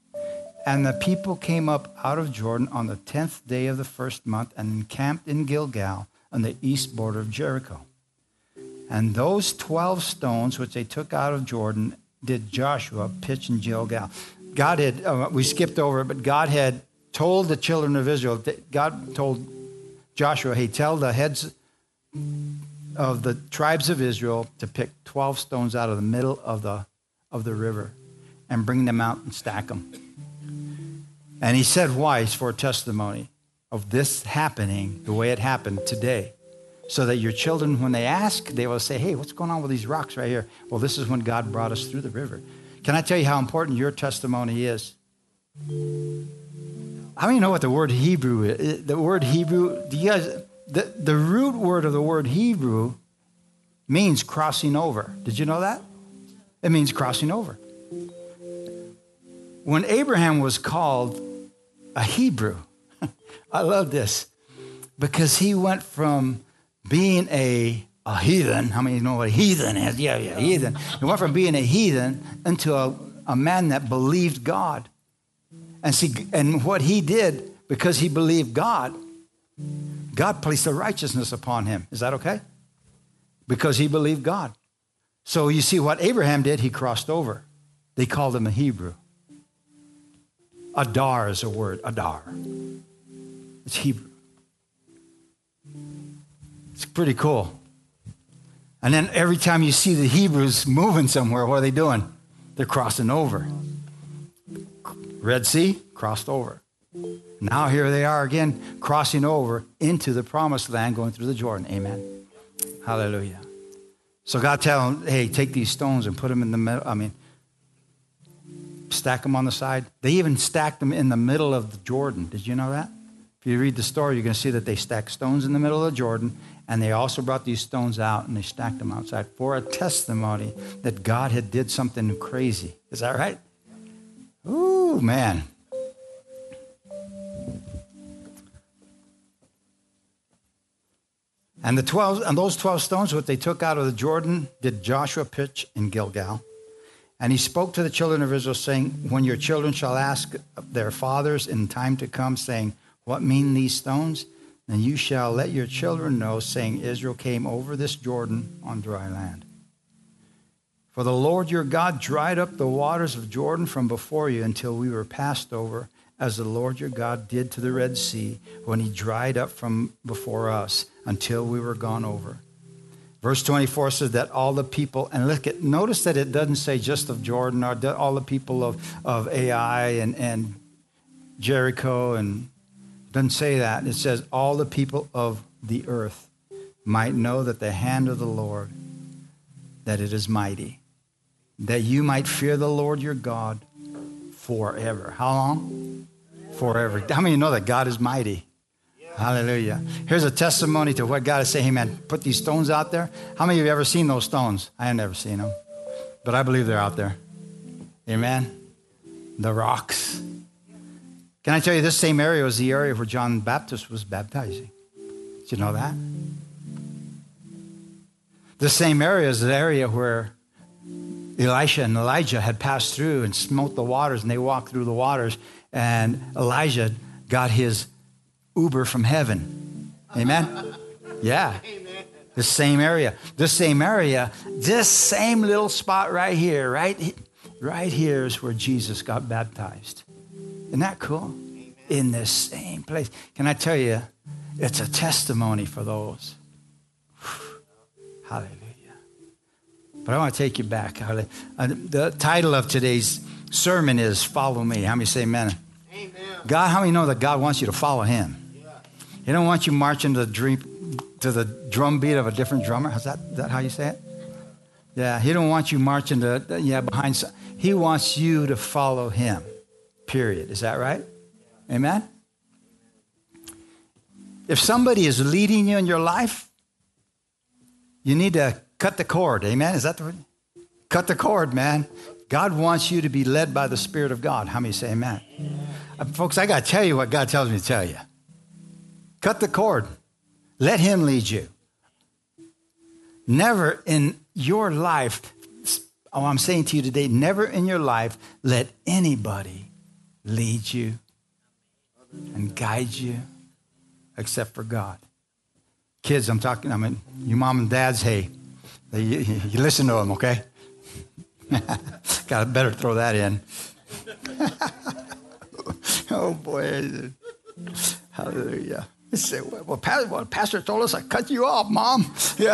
And the people came up out of Jordan on the 10th day of the first month and encamped in Gilgal on the east border of Jericho. And those 12 stones which they took out of Jordan did Joshua pitch in Gilgal. God had, we skipped over it, but God had told the children of Israel, God told Joshua, hey, tell the heads of the tribes of Israel to pick 12 stones out of the middle of the river and bring them out and stack them. And he said, why? It's for a testimony of this happening the way it happened today. So that your children, when they ask, they will say, hey, what's going on with these rocks right here? Well, this is when God brought us through the river. Can I tell you how important your testimony is? How many know what the word Hebrew is? The word Hebrew, do you guys, the root word of the word Hebrew means crossing over. Did you know that? It means crossing over. When Abraham was called a Hebrew, I love this, because he went from being a heathen. How many know what a heathen is? Yeah, heathen. He went from being a heathen into a man that believed God. And what he did, because he believed God, God placed a righteousness upon him. Is that okay? Because he believed God. So you see what Abraham did, he crossed over. They called him a Hebrew. Adar is a word, Adar. It's Hebrew. It's pretty cool. And then every time you see the Hebrews moving somewhere, what are they doing? They're crossing over. Red Sea, crossed over. Now here they are again, crossing over into the promised land, going through the Jordan. Amen. Hallelujah. So God tell them, hey, take these stones and put them in the middle. Stack them on the side. They even stacked them in the middle of the Jordan. Did you know that? If you read the story, you're going to see that they stacked stones in the middle of the Jordan, and they also brought these stones out and they stacked them outside for a testimony that God had did something crazy. Is that right? Ooh, man. And those 12 stones, what they took out of the Jordan, did Joshua pitch in Gilgal. And he spoke to the children of Israel, saying, when your children shall ask their fathers in time to come, saying, what mean these stones? Then you shall let your children know, saying, Israel came over this Jordan on dry land. For the Lord your God dried up the waters of Jordan from before you until we were passed over, as the Lord your God did to the Red Sea when he dried up from before us until we were gone over. Verse 24 says that all the people, and notice that it doesn't say just of Jordan, or all the people of Ai and Jericho, and it doesn't say that. It says all the people of the earth might know that the hand of the Lord, that it is mighty, that you might fear the Lord your God forever. How long? Forever. How many know that God is mighty? Hallelujah. Here's a testimony to what God is saying. Hey, man, put these stones out there. How many of you have ever seen those stones? I have never seen them, but I believe they're out there. Amen. The rocks. Can I tell you, this same area was the area where John the Baptist was baptizing. Did you know that? The same area is the area where Elisha and Elijah had passed through and smote the waters, and they walked through the waters, and Elijah got his Uber from heaven. Amen? Yeah. The same area. This same area, this same little spot right here, right here is where Jesus got baptized. Isn't that cool? In this same place. Can I tell you, it's a testimony for those. Hallelujah. But I want to take you back. The title of today's sermon is Follow Me. How many say amen? Amen. God, how many know that God wants you to follow him? Yeah. He don't want you marching to the drum beat of a different drummer. Is that how you say it? Yeah, he don't want you marching behind. He wants you to follow him, period. Is that right? Amen? If somebody is leading you in your life, you need to cut the cord. Amen? Is that the word? Cut the cord, man. God wants you to be led by the Spirit of God. How many say amen? Folks, I got to tell you what God tells me to tell you. Cut the cord. Let him lead you. Never in your life, I'm saying to you today, never in your life let anybody lead you and guide you except for God. Kids, you mom and dads, hey, You listen to them, okay? Got to better throw that in. Oh, boy. Hallelujah. They say, well, Pastor told us I cut you off, Mom. Yeah.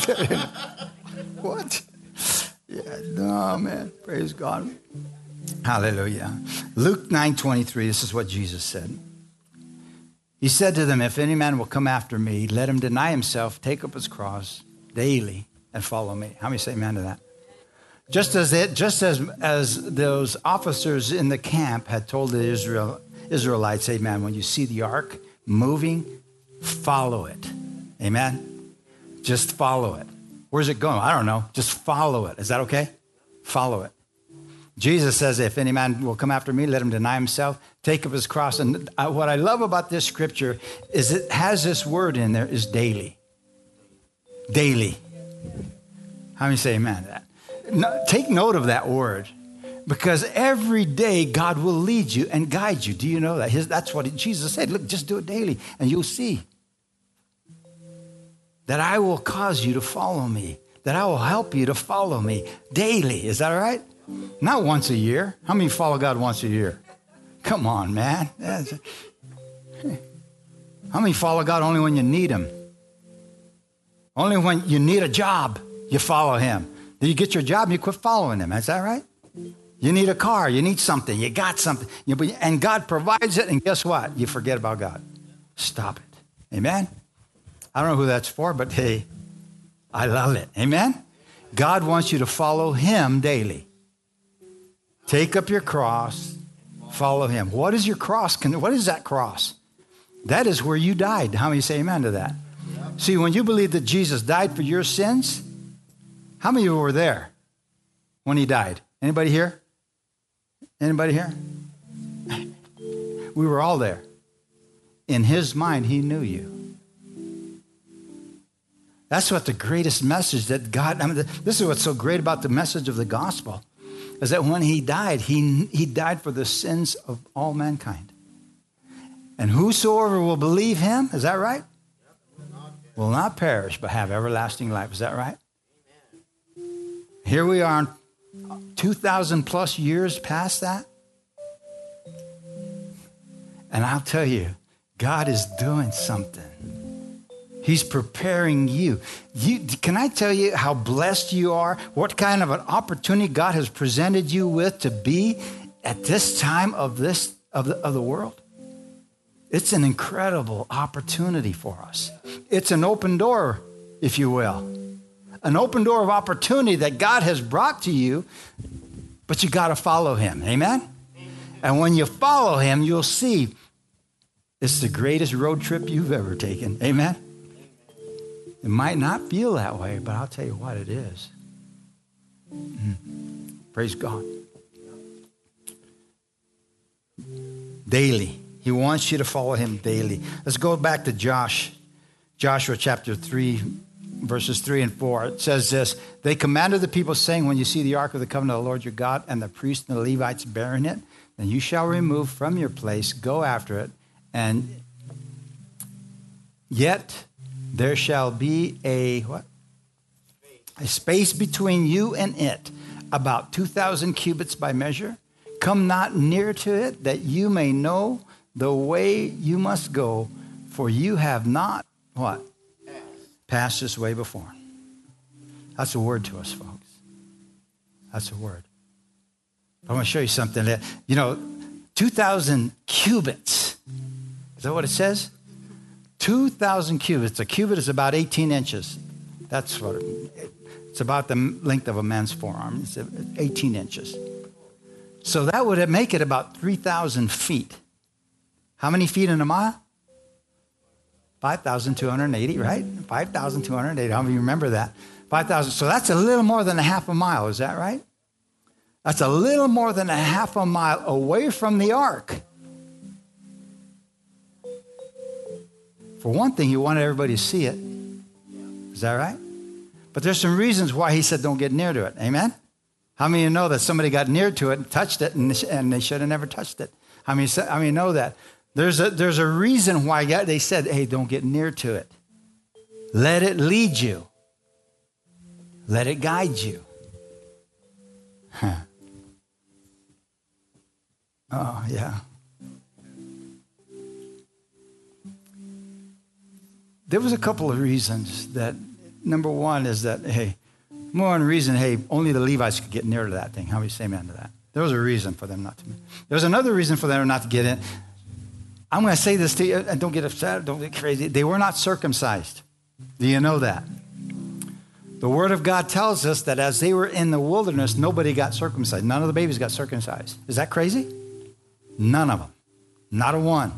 What? Yeah, no, man. Praise God. Hallelujah. Luke 9:23, this is what Jesus said. He said to them, if any man will come after me, let him deny himself, take up his cross daily, and follow me. How many say amen to that? Just as those officers in the camp had told the Israelites, amen, when you see the ark moving, follow it. Amen? Just follow it. Where's it going? I don't know. Just follow it. Is that okay? Follow it. Jesus says, if any man will come after me, let him deny himself, take up his cross. And what I love about this scripture is it has this word in there, is daily. Daily. How many say amen to that? No, take note of that word, because every day God will lead you and guide you. Do you know that? That's what Jesus said. Look, just do it daily, and you'll see that I will cause you to follow me, that I will help you to follow me daily. Is that right? Not once a year. How many follow God once a year? Come on, man. How many follow God only when you need him? Only when you need a job, you follow him. Then you get your job and you quit following him. Is that right? You need a car. You need something. You got something. And God provides it, and guess what? You forget about God. Stop it. Amen? I don't know who that's for, but hey, I love it. Amen? God wants you to follow him daily. Take up your cross, follow him. What is your cross? What is that cross? That is where you died. How many say amen to that? See, when you believe that Jesus died for your sins, how many of you were there when he died? Anybody here? Anybody here? We were all there. In his mind, he knew you. That's what the greatest message that God, this is what's so great about the message of the gospel, is that when he died, he died for the sins of all mankind. And whosoever will believe him, is that right? Will not perish, but have everlasting life. Is that right? Here we are, 2,000 plus years past that. And I'll tell you, God is doing something. He's preparing you. Can I tell you how blessed you are? What kind of an opportunity God has presented you with to be at this time of the world? It's an incredible opportunity for us. It's an open door, if you will. An open door of opportunity that God has brought to you, but you got to follow him. Amen? And when you follow him, you'll see it's the greatest road trip you've ever taken. Amen? It might not feel that way, but I'll tell you what, it is. Praise God. Daily. He wants you to follow him daily. Let's go back to Joshua chapter 3, verses 3 and 4. It says this, they commanded the people saying, when you see the ark of the covenant of the Lord your God and the priests and the Levites bearing it, then you shall remove from your place, go after it, and yet there shall be a space between you and it, about 2,000 cubits by measure. Come not near to it, that you may know the way you must go, for you have not, what? Passed this way before. That's a word to us, folks. That's a word. I want to show you something. 2,000 cubits. Is that what it says? 2,000 cubits. A cubit is about 18 inches. That's what it's about the length of a man's forearm. It's 18 inches. So that would make it about 3,000 feet. How many feet in a mile? 5,280, right? 5,280. How many of you remember that? 5,000. So that's a little more than a half a mile. Is that right? That's a little more than a half a mile away from the ark. For one thing, he wanted everybody to see it. Is that right? But there's some reasons why he said don't get near to it. Amen? How many of you know that somebody got near to it and touched it and they should have never touched it? How many know that? There's a reason why they said, hey, don't get near to it. Let it lead you. Let it guide you. Huh. Oh, yeah. There was a couple of reasons that, number one is that, hey, more on reason, hey, only the Levites could get near to that thing. How many say amen to that? There was a reason for them not to. There was another reason for them not to get in. I'm going to say this to you, and don't get upset, don't get crazy. They were not circumcised. Do you know that? The Word of God tells us that as they were in the wilderness, nobody got circumcised. None of the babies got circumcised. Is that crazy? None of them. Not a one.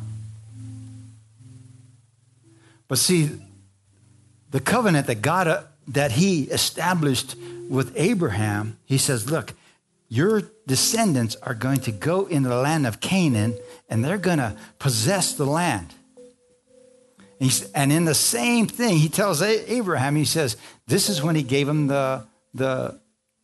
But see, the covenant that God, that he established with Abraham, he says, look, your descendants are going to go into the land of Canaan, and they're going to possess the land. And in the same thing, he tells Abraham, he says, this is when he gave him the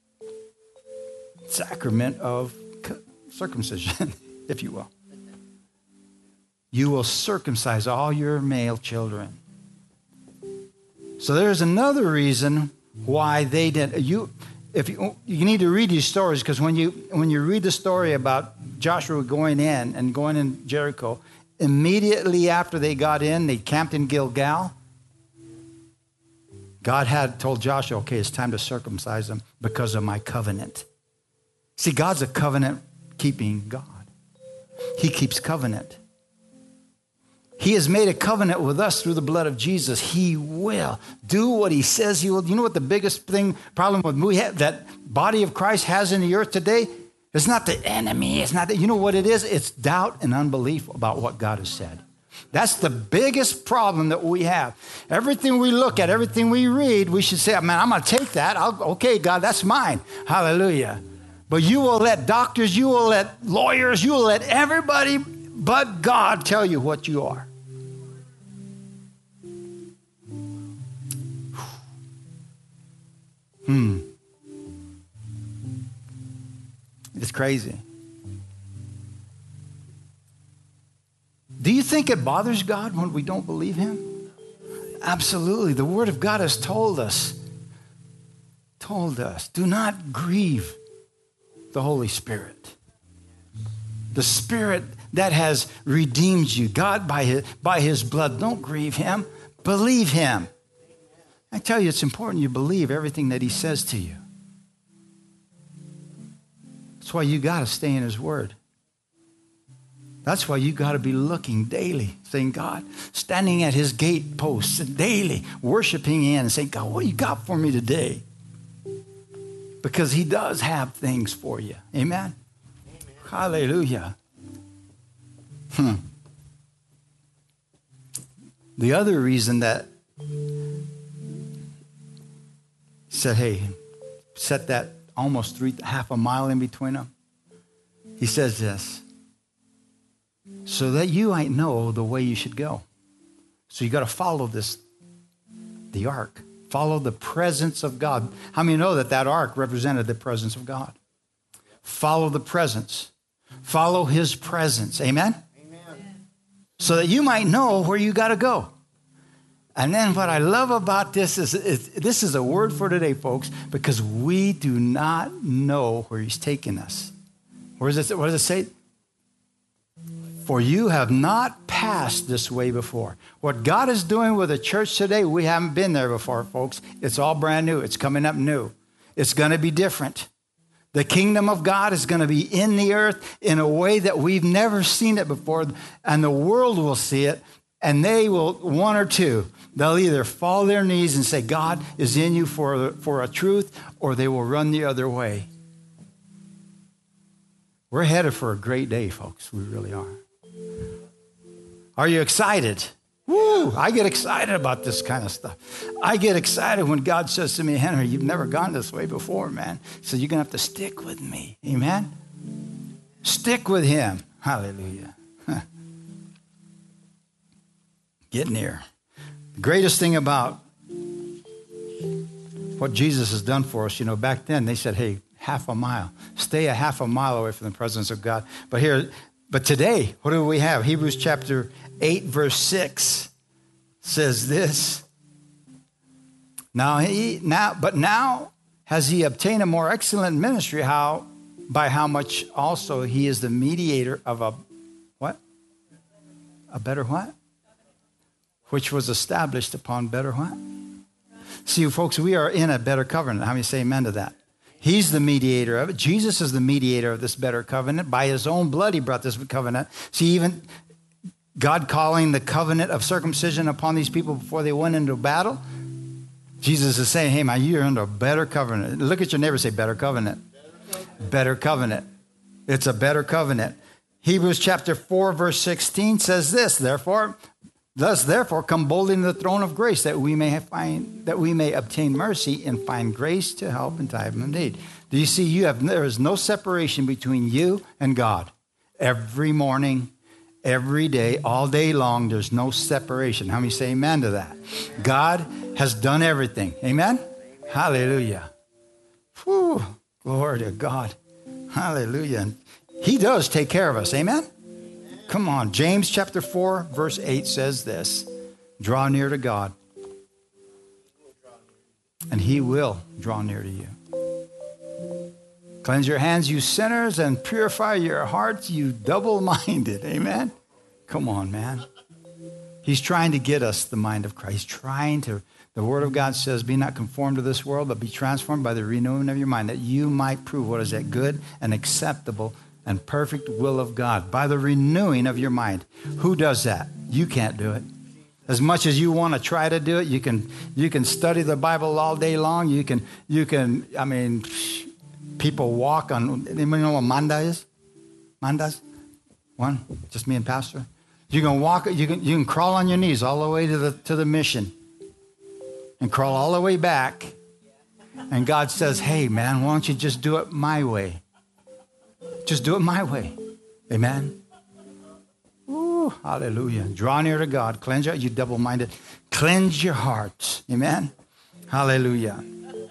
sacrament of circumcision, if you will. You will circumcise all your male children. So there's another reason why they didn't. You need to read these stories, because when you read the story about Joshua going in Jericho, immediately after they got in, they camped in Gilgal. God had told Joshua, okay, it's time to circumcise them because of my covenant. See, God's a covenant-keeping God. He keeps covenant. He has made a covenant with us through the blood of Jesus. He will do what he says he will. You know what the biggest problem with we have, that body of Christ has in the earth today? It's not the enemy. It's not that. You know what it is? It's doubt and unbelief about what God has said. That's the biggest problem that we have. Everything we look at, everything we read, we should say, man, I'm going to take that. Okay, God, that's mine. Hallelujah. But you will let doctors, you will let lawyers, you will let everybody but God tell you what you are. It's crazy. Do you think it bothers God when we don't believe him? Absolutely. The Word of God has told us, do not grieve the Holy Spirit. The Spirit that has redeemed you. God, by his blood, don't grieve him. Believe him. I tell you, it's important you believe everything that he says to you. That's why you got to stay in his word. That's why you got to be looking daily, saying, God, standing at his gate posts and daily worshiping him and saying, God, what do you got for me today? Because he does have things for you. Amen? Hallelujah. The other reason that said, hey, set that almost half a mile in between them. He says this, so that you might know the way you should go. So you got to follow the ark. Follow the presence of God. How many know that ark represented the presence of God? Follow the presence. Follow his presence. Amen? Amen. So that you might know where you got to go. And then what I love about this is this is a word for today, folks, because we do not know where he's taking us. What does it say? For you have not passed this way before. What God is doing with the church today, we haven't been there before, folks. It's all brand new. It's coming up new. It's going to be different. The kingdom of God is going to be in the earth in a way that we've never seen it before, and the world will see it, and they will, one or two, they'll either fall their knees and say, God is in you for a truth, or they will run the other way. We're headed for a great day, folks. We really are. Are you excited? Woo! I get excited about this kind of stuff. I get excited when God says to me, Henry, you've never gone this way before, man. So you're going to have to stick with me. Amen? Stick with him. Hallelujah. Get near. The greatest thing about what Jesus has done for us, back then they said, hey, half a mile. Stay a half a mile away from the presence of God. But today, what do we have? Hebrews chapter 8, verse 6 says this. Now has he obtained a more excellent ministry? By how much also he is the mediator of a what? A better what? Which was established upon better what? See, folks, we are in a better covenant. How many say amen to that? He's the mediator of it. Jesus is the mediator of this better covenant. By his own blood, he brought this covenant. See, even God calling the covenant of circumcision upon these people before they went into battle. Jesus is saying, hey, man, you're under a better covenant. Look at your neighbor and say, better covenant. Better covenant. It's a better covenant. Hebrews chapter 4, verse 16 says this, therefore, come boldly to the throne of grace that we may obtain mercy and find grace to help in time of need. Do you see, there is no separation between you and God. Every morning, every day, all day long, there's no separation. How many say amen to that? God has done everything. Amen? Hallelujah. Whew. Glory to God. Hallelujah. He does take care of us. Amen? Come on. James chapter 4, verse 8 says this. Draw near to God, and he will draw near to you. Cleanse your hands, you sinners, and purify your hearts, you double-minded. Amen? Come on, man. He's trying to get us the mind of Christ. The Word of God says, be not conformed to this world, but be transformed by the renewing of your mind, that you might prove what is that good and acceptable and perfect will of God. By the renewing of your mind. Who does that? You can't do it. As much as you want to try to do it, you can study the Bible all day long. People walk on, anybody know what manda is? Mandas? One? Just me and Pastor? You can walk, you can crawl on your knees all the way to the mission and crawl all the way back. And God says, hey, man, why don't you just do it my way? Just do it my way. Amen? Ooh, hallelujah. Draw near to God. Cleanse you double-minded. Cleanse your hearts. Amen? Hallelujah.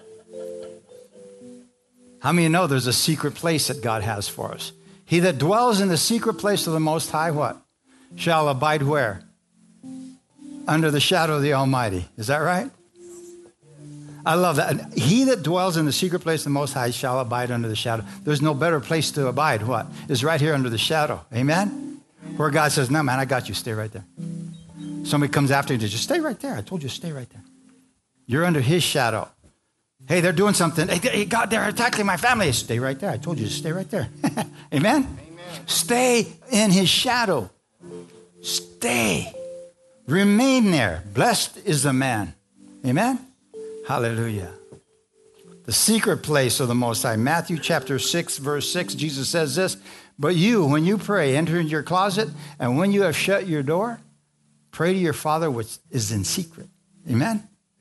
How many know there's a secret place that God has for us? He that dwells in the secret place of the Most High, what? Shall abide where? Under the shadow of the Almighty. Is that right? I love that. And he that dwells in the secret place of the Most High shall abide under the shadow. There's no better place to abide. What? Is right here under the shadow. Amen? Where God says, no, man, I got you. Stay right there. Somebody comes after you, just stay right there. I told you to stay right there. You're under his shadow. Hey, they're doing something. Hey, God, they're attacking my family. Stay right there. I told you to stay right there. Amen? Amen? Stay in his shadow. Stay. Remain there. Blessed is the man. Amen? Hallelujah. The secret place of the Most High. Matthew chapter 6, verse 6, Jesus says this, but you, when you pray, enter into your closet, and when you have shut your door, pray to your Father which is in secret. Amen?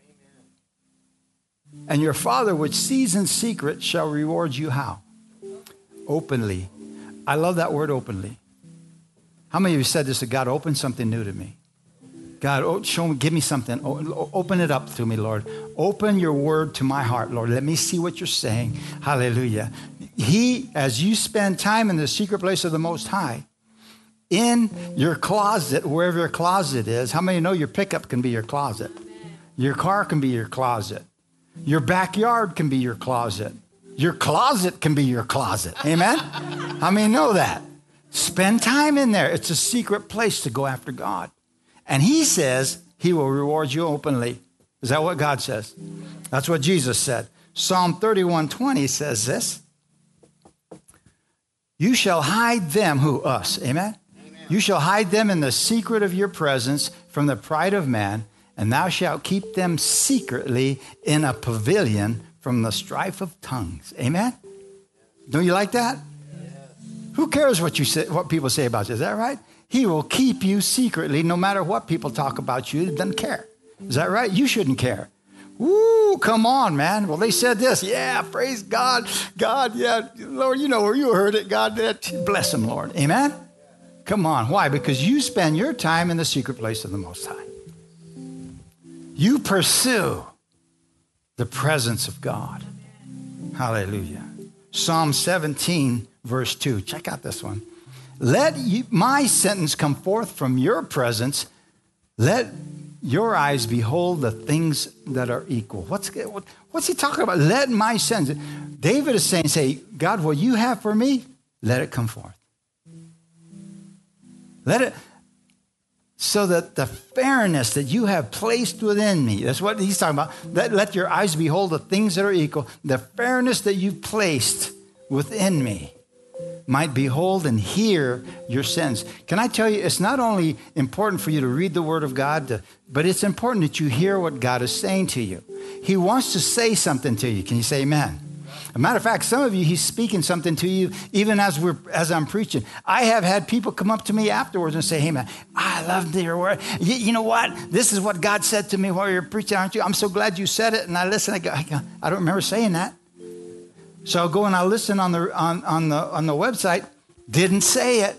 And your Father which sees in secret shall reward you how? Openly. I love that word openly. How many of you said this, that God opened something new to me? God, show me, give me something. Open it up to me, Lord. Open your word to my heart, Lord. Let me see what you're saying. Hallelujah. As you spend time in the secret place of the Most High, in your closet, wherever your closet is, how many know your pickup can be your closet? Your car can be your closet. Your backyard can be your closet. Your closet can be your closet. Amen? How many know that? Spend time in there. It's a secret place to go after God. And he says he will reward you openly. Is that what God says? That's what Jesus said. Psalm 31:20 says this. You shall hide them, who? Us. Amen? Amen? You shall hide them in the secret of your presence from the pride of man, and thou shalt keep them secretly in a pavilion from the strife of tongues. Amen? Don't you like that? Yes. Who cares what people say about you? Is that right? He will keep you secretly no matter what people talk about you. He doesn't care. Is that right? You shouldn't care. Woo, come on, man. Well, they said this. Yeah, praise God. God, yeah, Lord, you know where you heard it. God, bless him, Lord. Amen? Come on. Why? Because you spend your time in the secret place of the Most High. You pursue the presence of God. Hallelujah. Psalm 17, verse 2. Check out this one. Let my sentence come forth from your presence. Let your eyes behold the things that are equal. What's he talking about? Let my sins. David is saying, say, God, what you have for me, let it come forth. Let it, so that the fairness that you have placed within me, that's what he's talking about. Let your eyes behold the things that are equal. The fairness that you've placed within me might behold and hear your sins. Can I tell you, it's not only important for you to read the Word of God, but it's important that you hear what God is saying to you. He wants to say something to you. Can you say amen? As a matter of fact, some of you, he's speaking something to you even as I'm preaching. I have had people come up to me afterwards and say, hey, man, I love your word. You know what? This is what God said to me while you're preaching, aren't you? I'm so glad you said it. And I listen. I go, I don't remember saying that. So I'll go and I'll listen on the website. Didn't say it.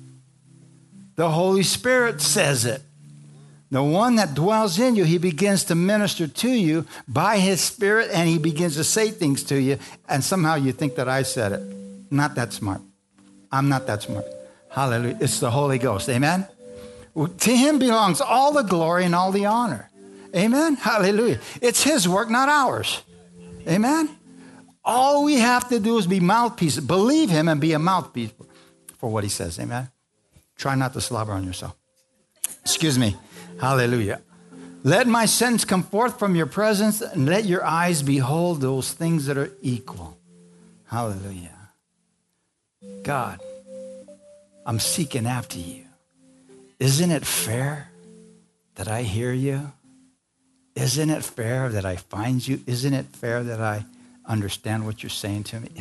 The Holy Spirit says it. The one that dwells in you, he begins to minister to you by his Spirit, and he begins to say things to you, and somehow you think that I said it. Not that smart. I'm not that smart. Hallelujah. It's the Holy Ghost. Amen? To him belongs all the glory and all the honor. Amen? Hallelujah. It's his work, not ours. Amen? All we have to do is be mouthpieces. Believe him and be a mouthpiece for what he says. Amen? Try not to slobber on yourself. Excuse me. Hallelujah. Let my sentence come forth from your presence, and let your eyes behold those things that are equal. Hallelujah. God, I'm seeking after you. Isn't it fair that I hear you? Isn't it fair that I find you? Isn't it fair that I understand what you're saying to me?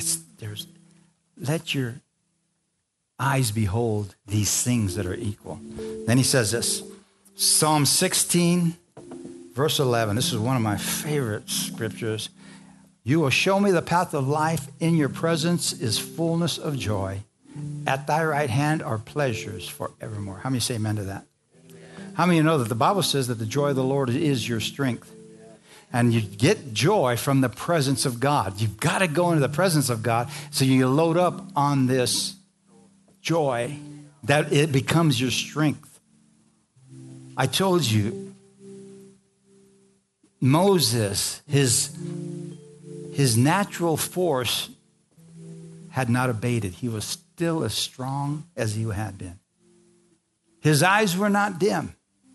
Let your eyes behold these things that are equal. Then he says this, Psalm 16, verse 11. This is one of my favorite scriptures. You will show me the path of life. In your presence is fullness of joy. At thy right hand are pleasures forevermore. How many say amen to that? How many know that the Bible says that the joy of the Lord is your strength? And you get joy from the presence of God. You've got to go into the presence of God so you load up on this joy that it becomes your strength. I told you, Moses, his natural force had not abated. He was still as strong as he had been. His eyes were not dim.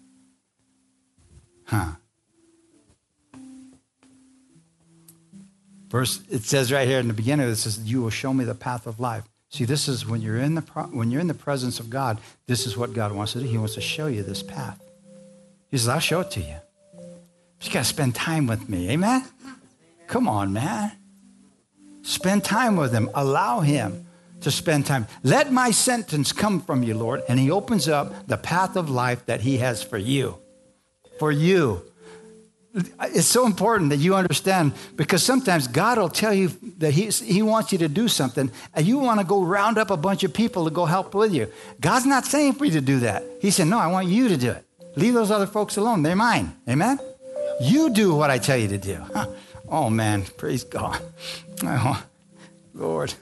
It says right here in the beginning, it says, you will show me the path of life. See, this is when you're in the presence of God, this is what God wants to do. He wants to show you this path. He says, I'll show it to you. But you got to spend time with me. Amen? Come on, man. Spend time with him. Allow him to spend time. Let my sentence come from you, Lord. And he opens up the path of life that he has for you. For you. It's so important that you understand, because sometimes God will tell you that he wants you to do something, and you want to go round up a bunch of people to go help with you. God's not saying for you to do that. He said, no, I want you to do it. Leave those other folks alone. They're mine. Amen? You do what I tell you to do. Oh, man. Praise God. Oh, Lord.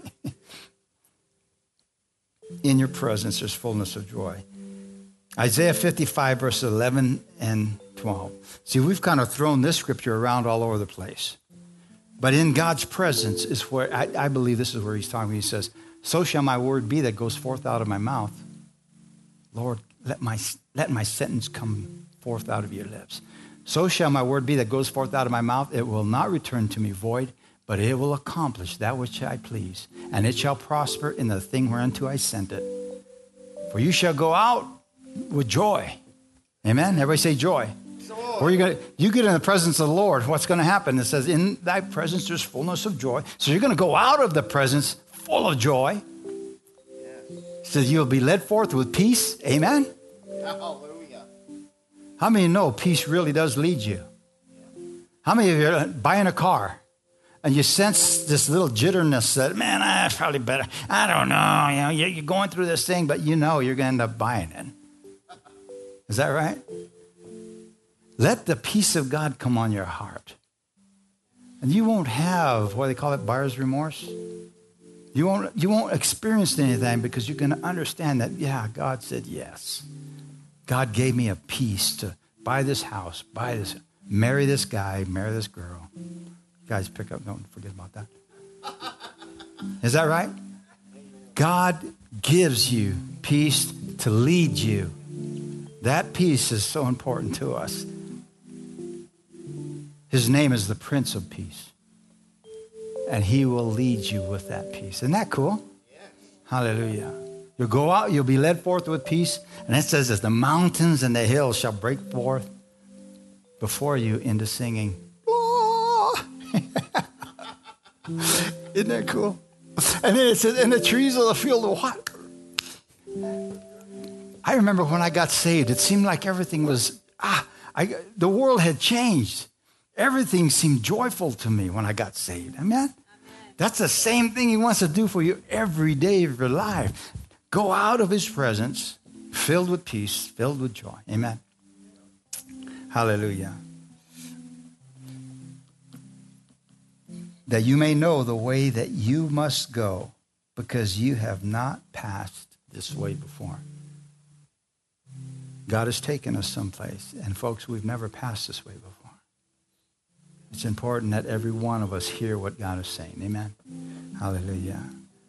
In your presence, there's fullness of joy. Isaiah 55, verses 11 and 12. See, we've kind of thrown this scripture around all over the place. But in God's presence is where, I believe this is where he's talking. He says, so shall my word be that goes forth out of my mouth. Lord, let my sentence come forth out of your lips. So shall my word be that goes forth out of my mouth. It will not return to me void, but it will accomplish that which I please. And it shall prosper in the thing whereunto I sent it. For you shall go out with joy. Amen? Everybody say joy. Where you get in the presence of the Lord, what's going to happen? It says, in thy presence there's fullness of joy. So you're going to go out of the presence full of joy. It says you'll be led forth with peace. Amen? Hallelujah. How many know peace really does lead you? How many of you are buying a car and you sense this little jitterness that, man, I probably better, I don't know, you're going through this thing, but you know you're going to end up buying it. Is that right? Let the peace of God come on your heart. And you won't have, what they call it, buyer's remorse. You won't experience anything because you're going to understand that, yeah, God said yes. God gave me a peace to buy this house, marry this guy, marry this girl. Guys, pick up, don't forget about that. Is that right? God gives you peace to lead you. That peace is so important to us. His name is the Prince of Peace. And he will lead you with that peace. Isn't that cool? Hallelujah. You'll go out, you'll be led forth with peace. And it says that the mountains and the hills shall break forth before you into singing. Isn't that cool? And then it says, and the trees of the field of what? I remember when I got saved, it seemed like everything was, the world had changed. Everything seemed joyful to me when I got saved. Amen? That's the same thing he wants to do for you every day of your life. Go out of his presence, filled with peace, filled with joy. Amen? Hallelujah. That you may know the way that you must go, because you have not passed this way before. God has taken us someplace, and folks, we've never passed this way before. It's important that every one of us hear what God is saying. Amen? Hallelujah.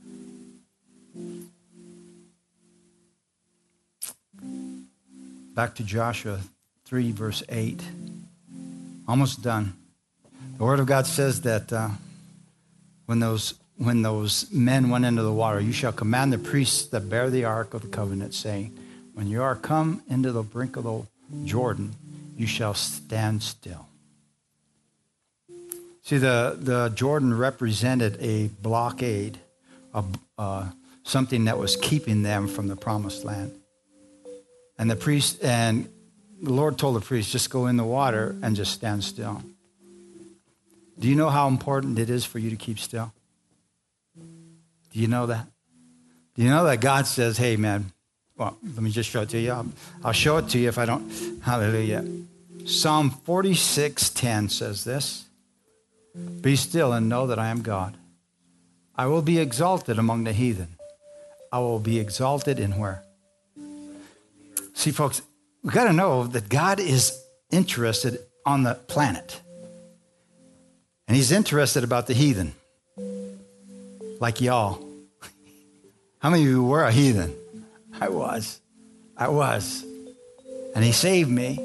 Back to Joshua 3, verse 8. Almost done. The Word of God says that when those men went into the water, you shall command the priests that bear the ark of the covenant, saying, when you are come into the brink of the Jordan, you shall stand still. See, the Jordan represented a blockade, something that was keeping them from the promised land. And the Lord told the priest, just go in the water and just stand still. Do you know how important it is for you to keep still? Do you know that? Do you know that God says, hey, man, well, let me just show it to you. I'll show it to you if I don't. Hallelujah. Psalm 46:10 says this. Be still and know that I am God. I will be exalted among the heathen. I will be exalted in where? See, folks, we've got to know that God is interested on the planet. And he's interested about the heathen. Like y'all. How many of you were a heathen? I was. And he saved me.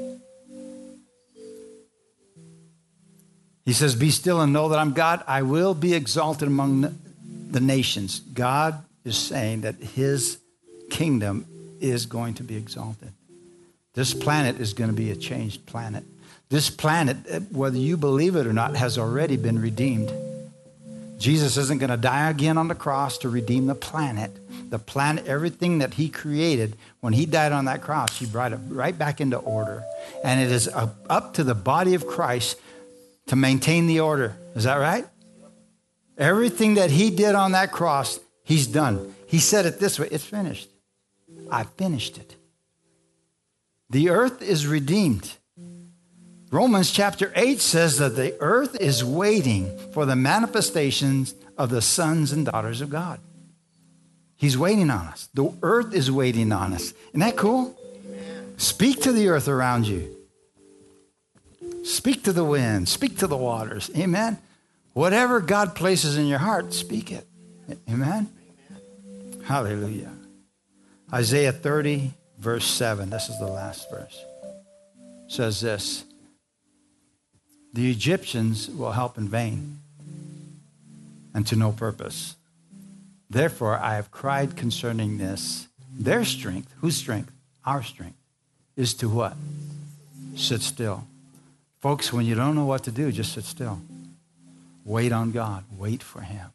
He says, be still and know that I'm God. I will be exalted among the nations. God is saying that his kingdom is going to be exalted. This planet is going to be a changed planet. This planet, whether you believe it or not, has already been redeemed. Jesus isn't going to die again on the cross to redeem the planet. The planet, everything that he created, when he died on that cross, he brought it right back into order. And it is up to the body of Christ to maintain the order. Is that right? Everything that he did on that cross, he's done. He said it this way, it's finished. I finished it. The earth is redeemed. Romans chapter 8 says that the earth is waiting for the manifestations of the sons and daughters of God. He's waiting on us. The earth is waiting on us. Isn't that cool? Amen. Speak to the earth around you. Speak to the wind. Speak to the waters. Amen. Whatever God places in your heart, speak it. Amen. Hallelujah. Isaiah 30, verse 7. This is the last verse. Says this. The Egyptians will help in vain and to no purpose. Therefore, I have cried concerning this. Their strength, whose strength? Our strength, is to what? Sit still. Folks, when you don't know what to do, just sit still. Wait on God. Wait for him.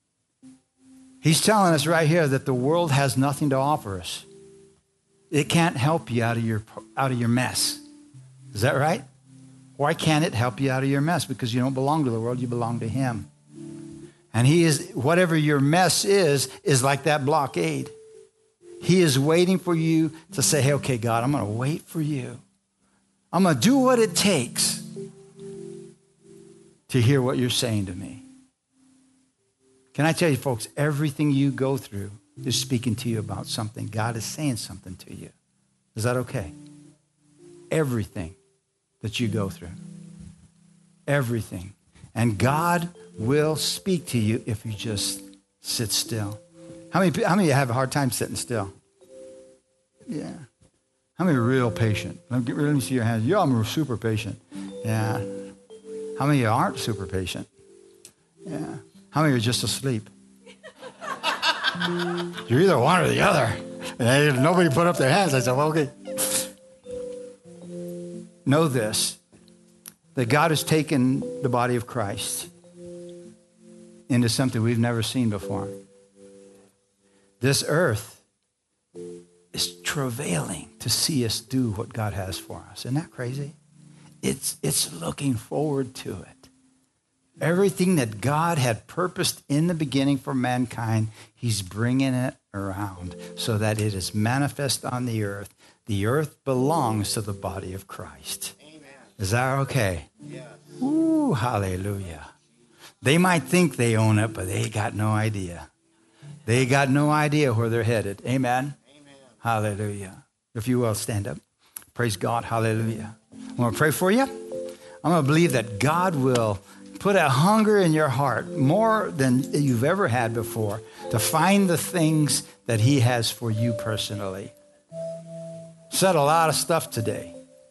He's telling us right here that the world has nothing to offer us. It can't help you out of your mess. Is that right? Why can't it help you out of your mess? Because you don't belong to the world, you belong to him. And he is, whatever your mess is like that blockade. He is waiting for you to say, hey, okay, God, I'm going to wait for you. I'm going to do what it takes to hear what you're saying to me. Can I tell you, folks, everything you go through is speaking to you about something. God is saying something to you. Is that okay? Everything. that you go through. Everything. And God will speak to you if you just sit still. How many of you have a hard time sitting still? Yeah. How many are real patient? Let me see your hands. Yeah, I'm super patient. Yeah. How many of you aren't super patient? Yeah. How many are just asleep? You're either one or the other. And nobody put up their hands. I said, well, okay. Know this, that God has taken the body of Christ into something we've never seen before. This earth is travailing to see us do what God has for us. Isn't that crazy? It's looking forward to it. Everything that God had purposed in the beginning for mankind, he's bringing it around so that it is manifest on the earth. The earth belongs to the body of Christ. Amen. Is that okay? Yes. Ooh, hallelujah. They might think they own it, but they got no idea. They got no idea where they're headed. Amen? Amen. Hallelujah. If you will, stand up. Praise God. Hallelujah. I'm going to pray for you. I'm going to believe that God will put a hunger in your heart more than you've ever had before to find the things that he has for you personally. Said a lot of stuff today.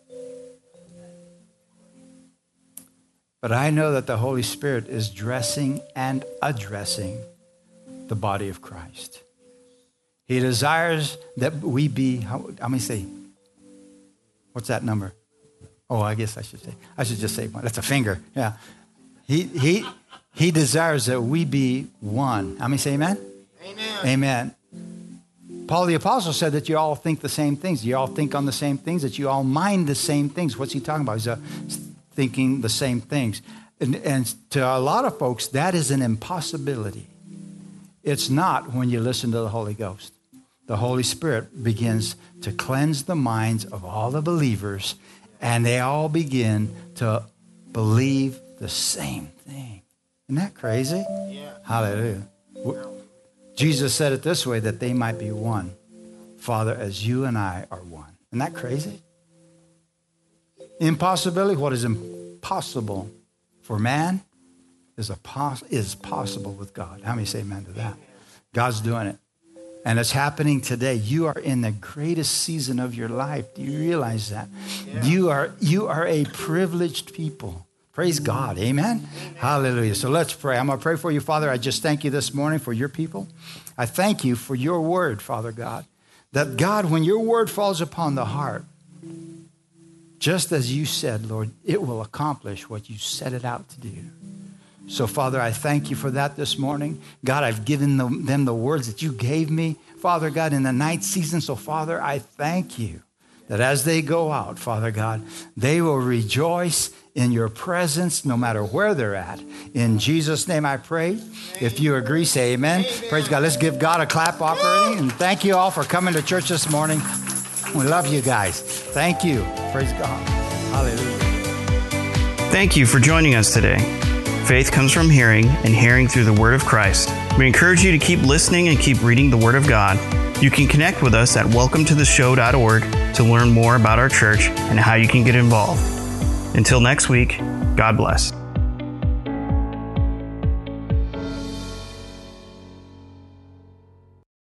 But I know that the Holy Spirit is dressing and addressing the body of Christ. He desires that we be, how many say? What's that number? Oh, I guess I should just say one. That's a finger. Yeah. He desires that we be one. How many say amen? Amen. Amen. Paul the Apostle said that you all think the same things. You all think on the same things, that you all mind the same things. What's he talking about? He's thinking the same things. And to a lot of folks, that is an impossibility. It's not when you listen to the Holy Ghost. The Holy Spirit begins to cleanse the minds of all the believers, and they all begin to believe the same thing. Isn't that crazy? Yeah. Hallelujah. Jesus said it this way, that they might be one. Father, as you and I are one. Isn't that crazy? Impossibility, what is impossible for man is possible with God. How many say amen to that? God's doing it. And it's happening today. You are in the greatest season of your life. Do you realize that? Yeah. You are a privileged people. Praise God. Amen? Hallelujah. So let's pray. I'm going to pray for you, Father. I just thank you this morning for your people. I thank you for your word, Father God. That God, when your word falls upon the heart, just as you said, Lord, it will accomplish what you set it out to do. So, Father, I thank you for that this morning. God, I've given them the words that you gave me, Father God, in the night season. So, Father, I thank you that as they go out, Father God, they will rejoice in your presence no matter where they're at. In Jesus' name I pray. Amen. If you agree, say amen. Praise God. Let's give God a clap offering. And thank you all for coming to church this morning. We love you guys. Thank you. Praise God. Hallelujah. Thank you for joining us today. Faith comes from hearing, and hearing through the Word of Christ. We encourage you to keep listening and keep reading the Word of God. You can connect with us at welcometotheshow.org to learn more about our church and how you can get involved. Until next week, God bless.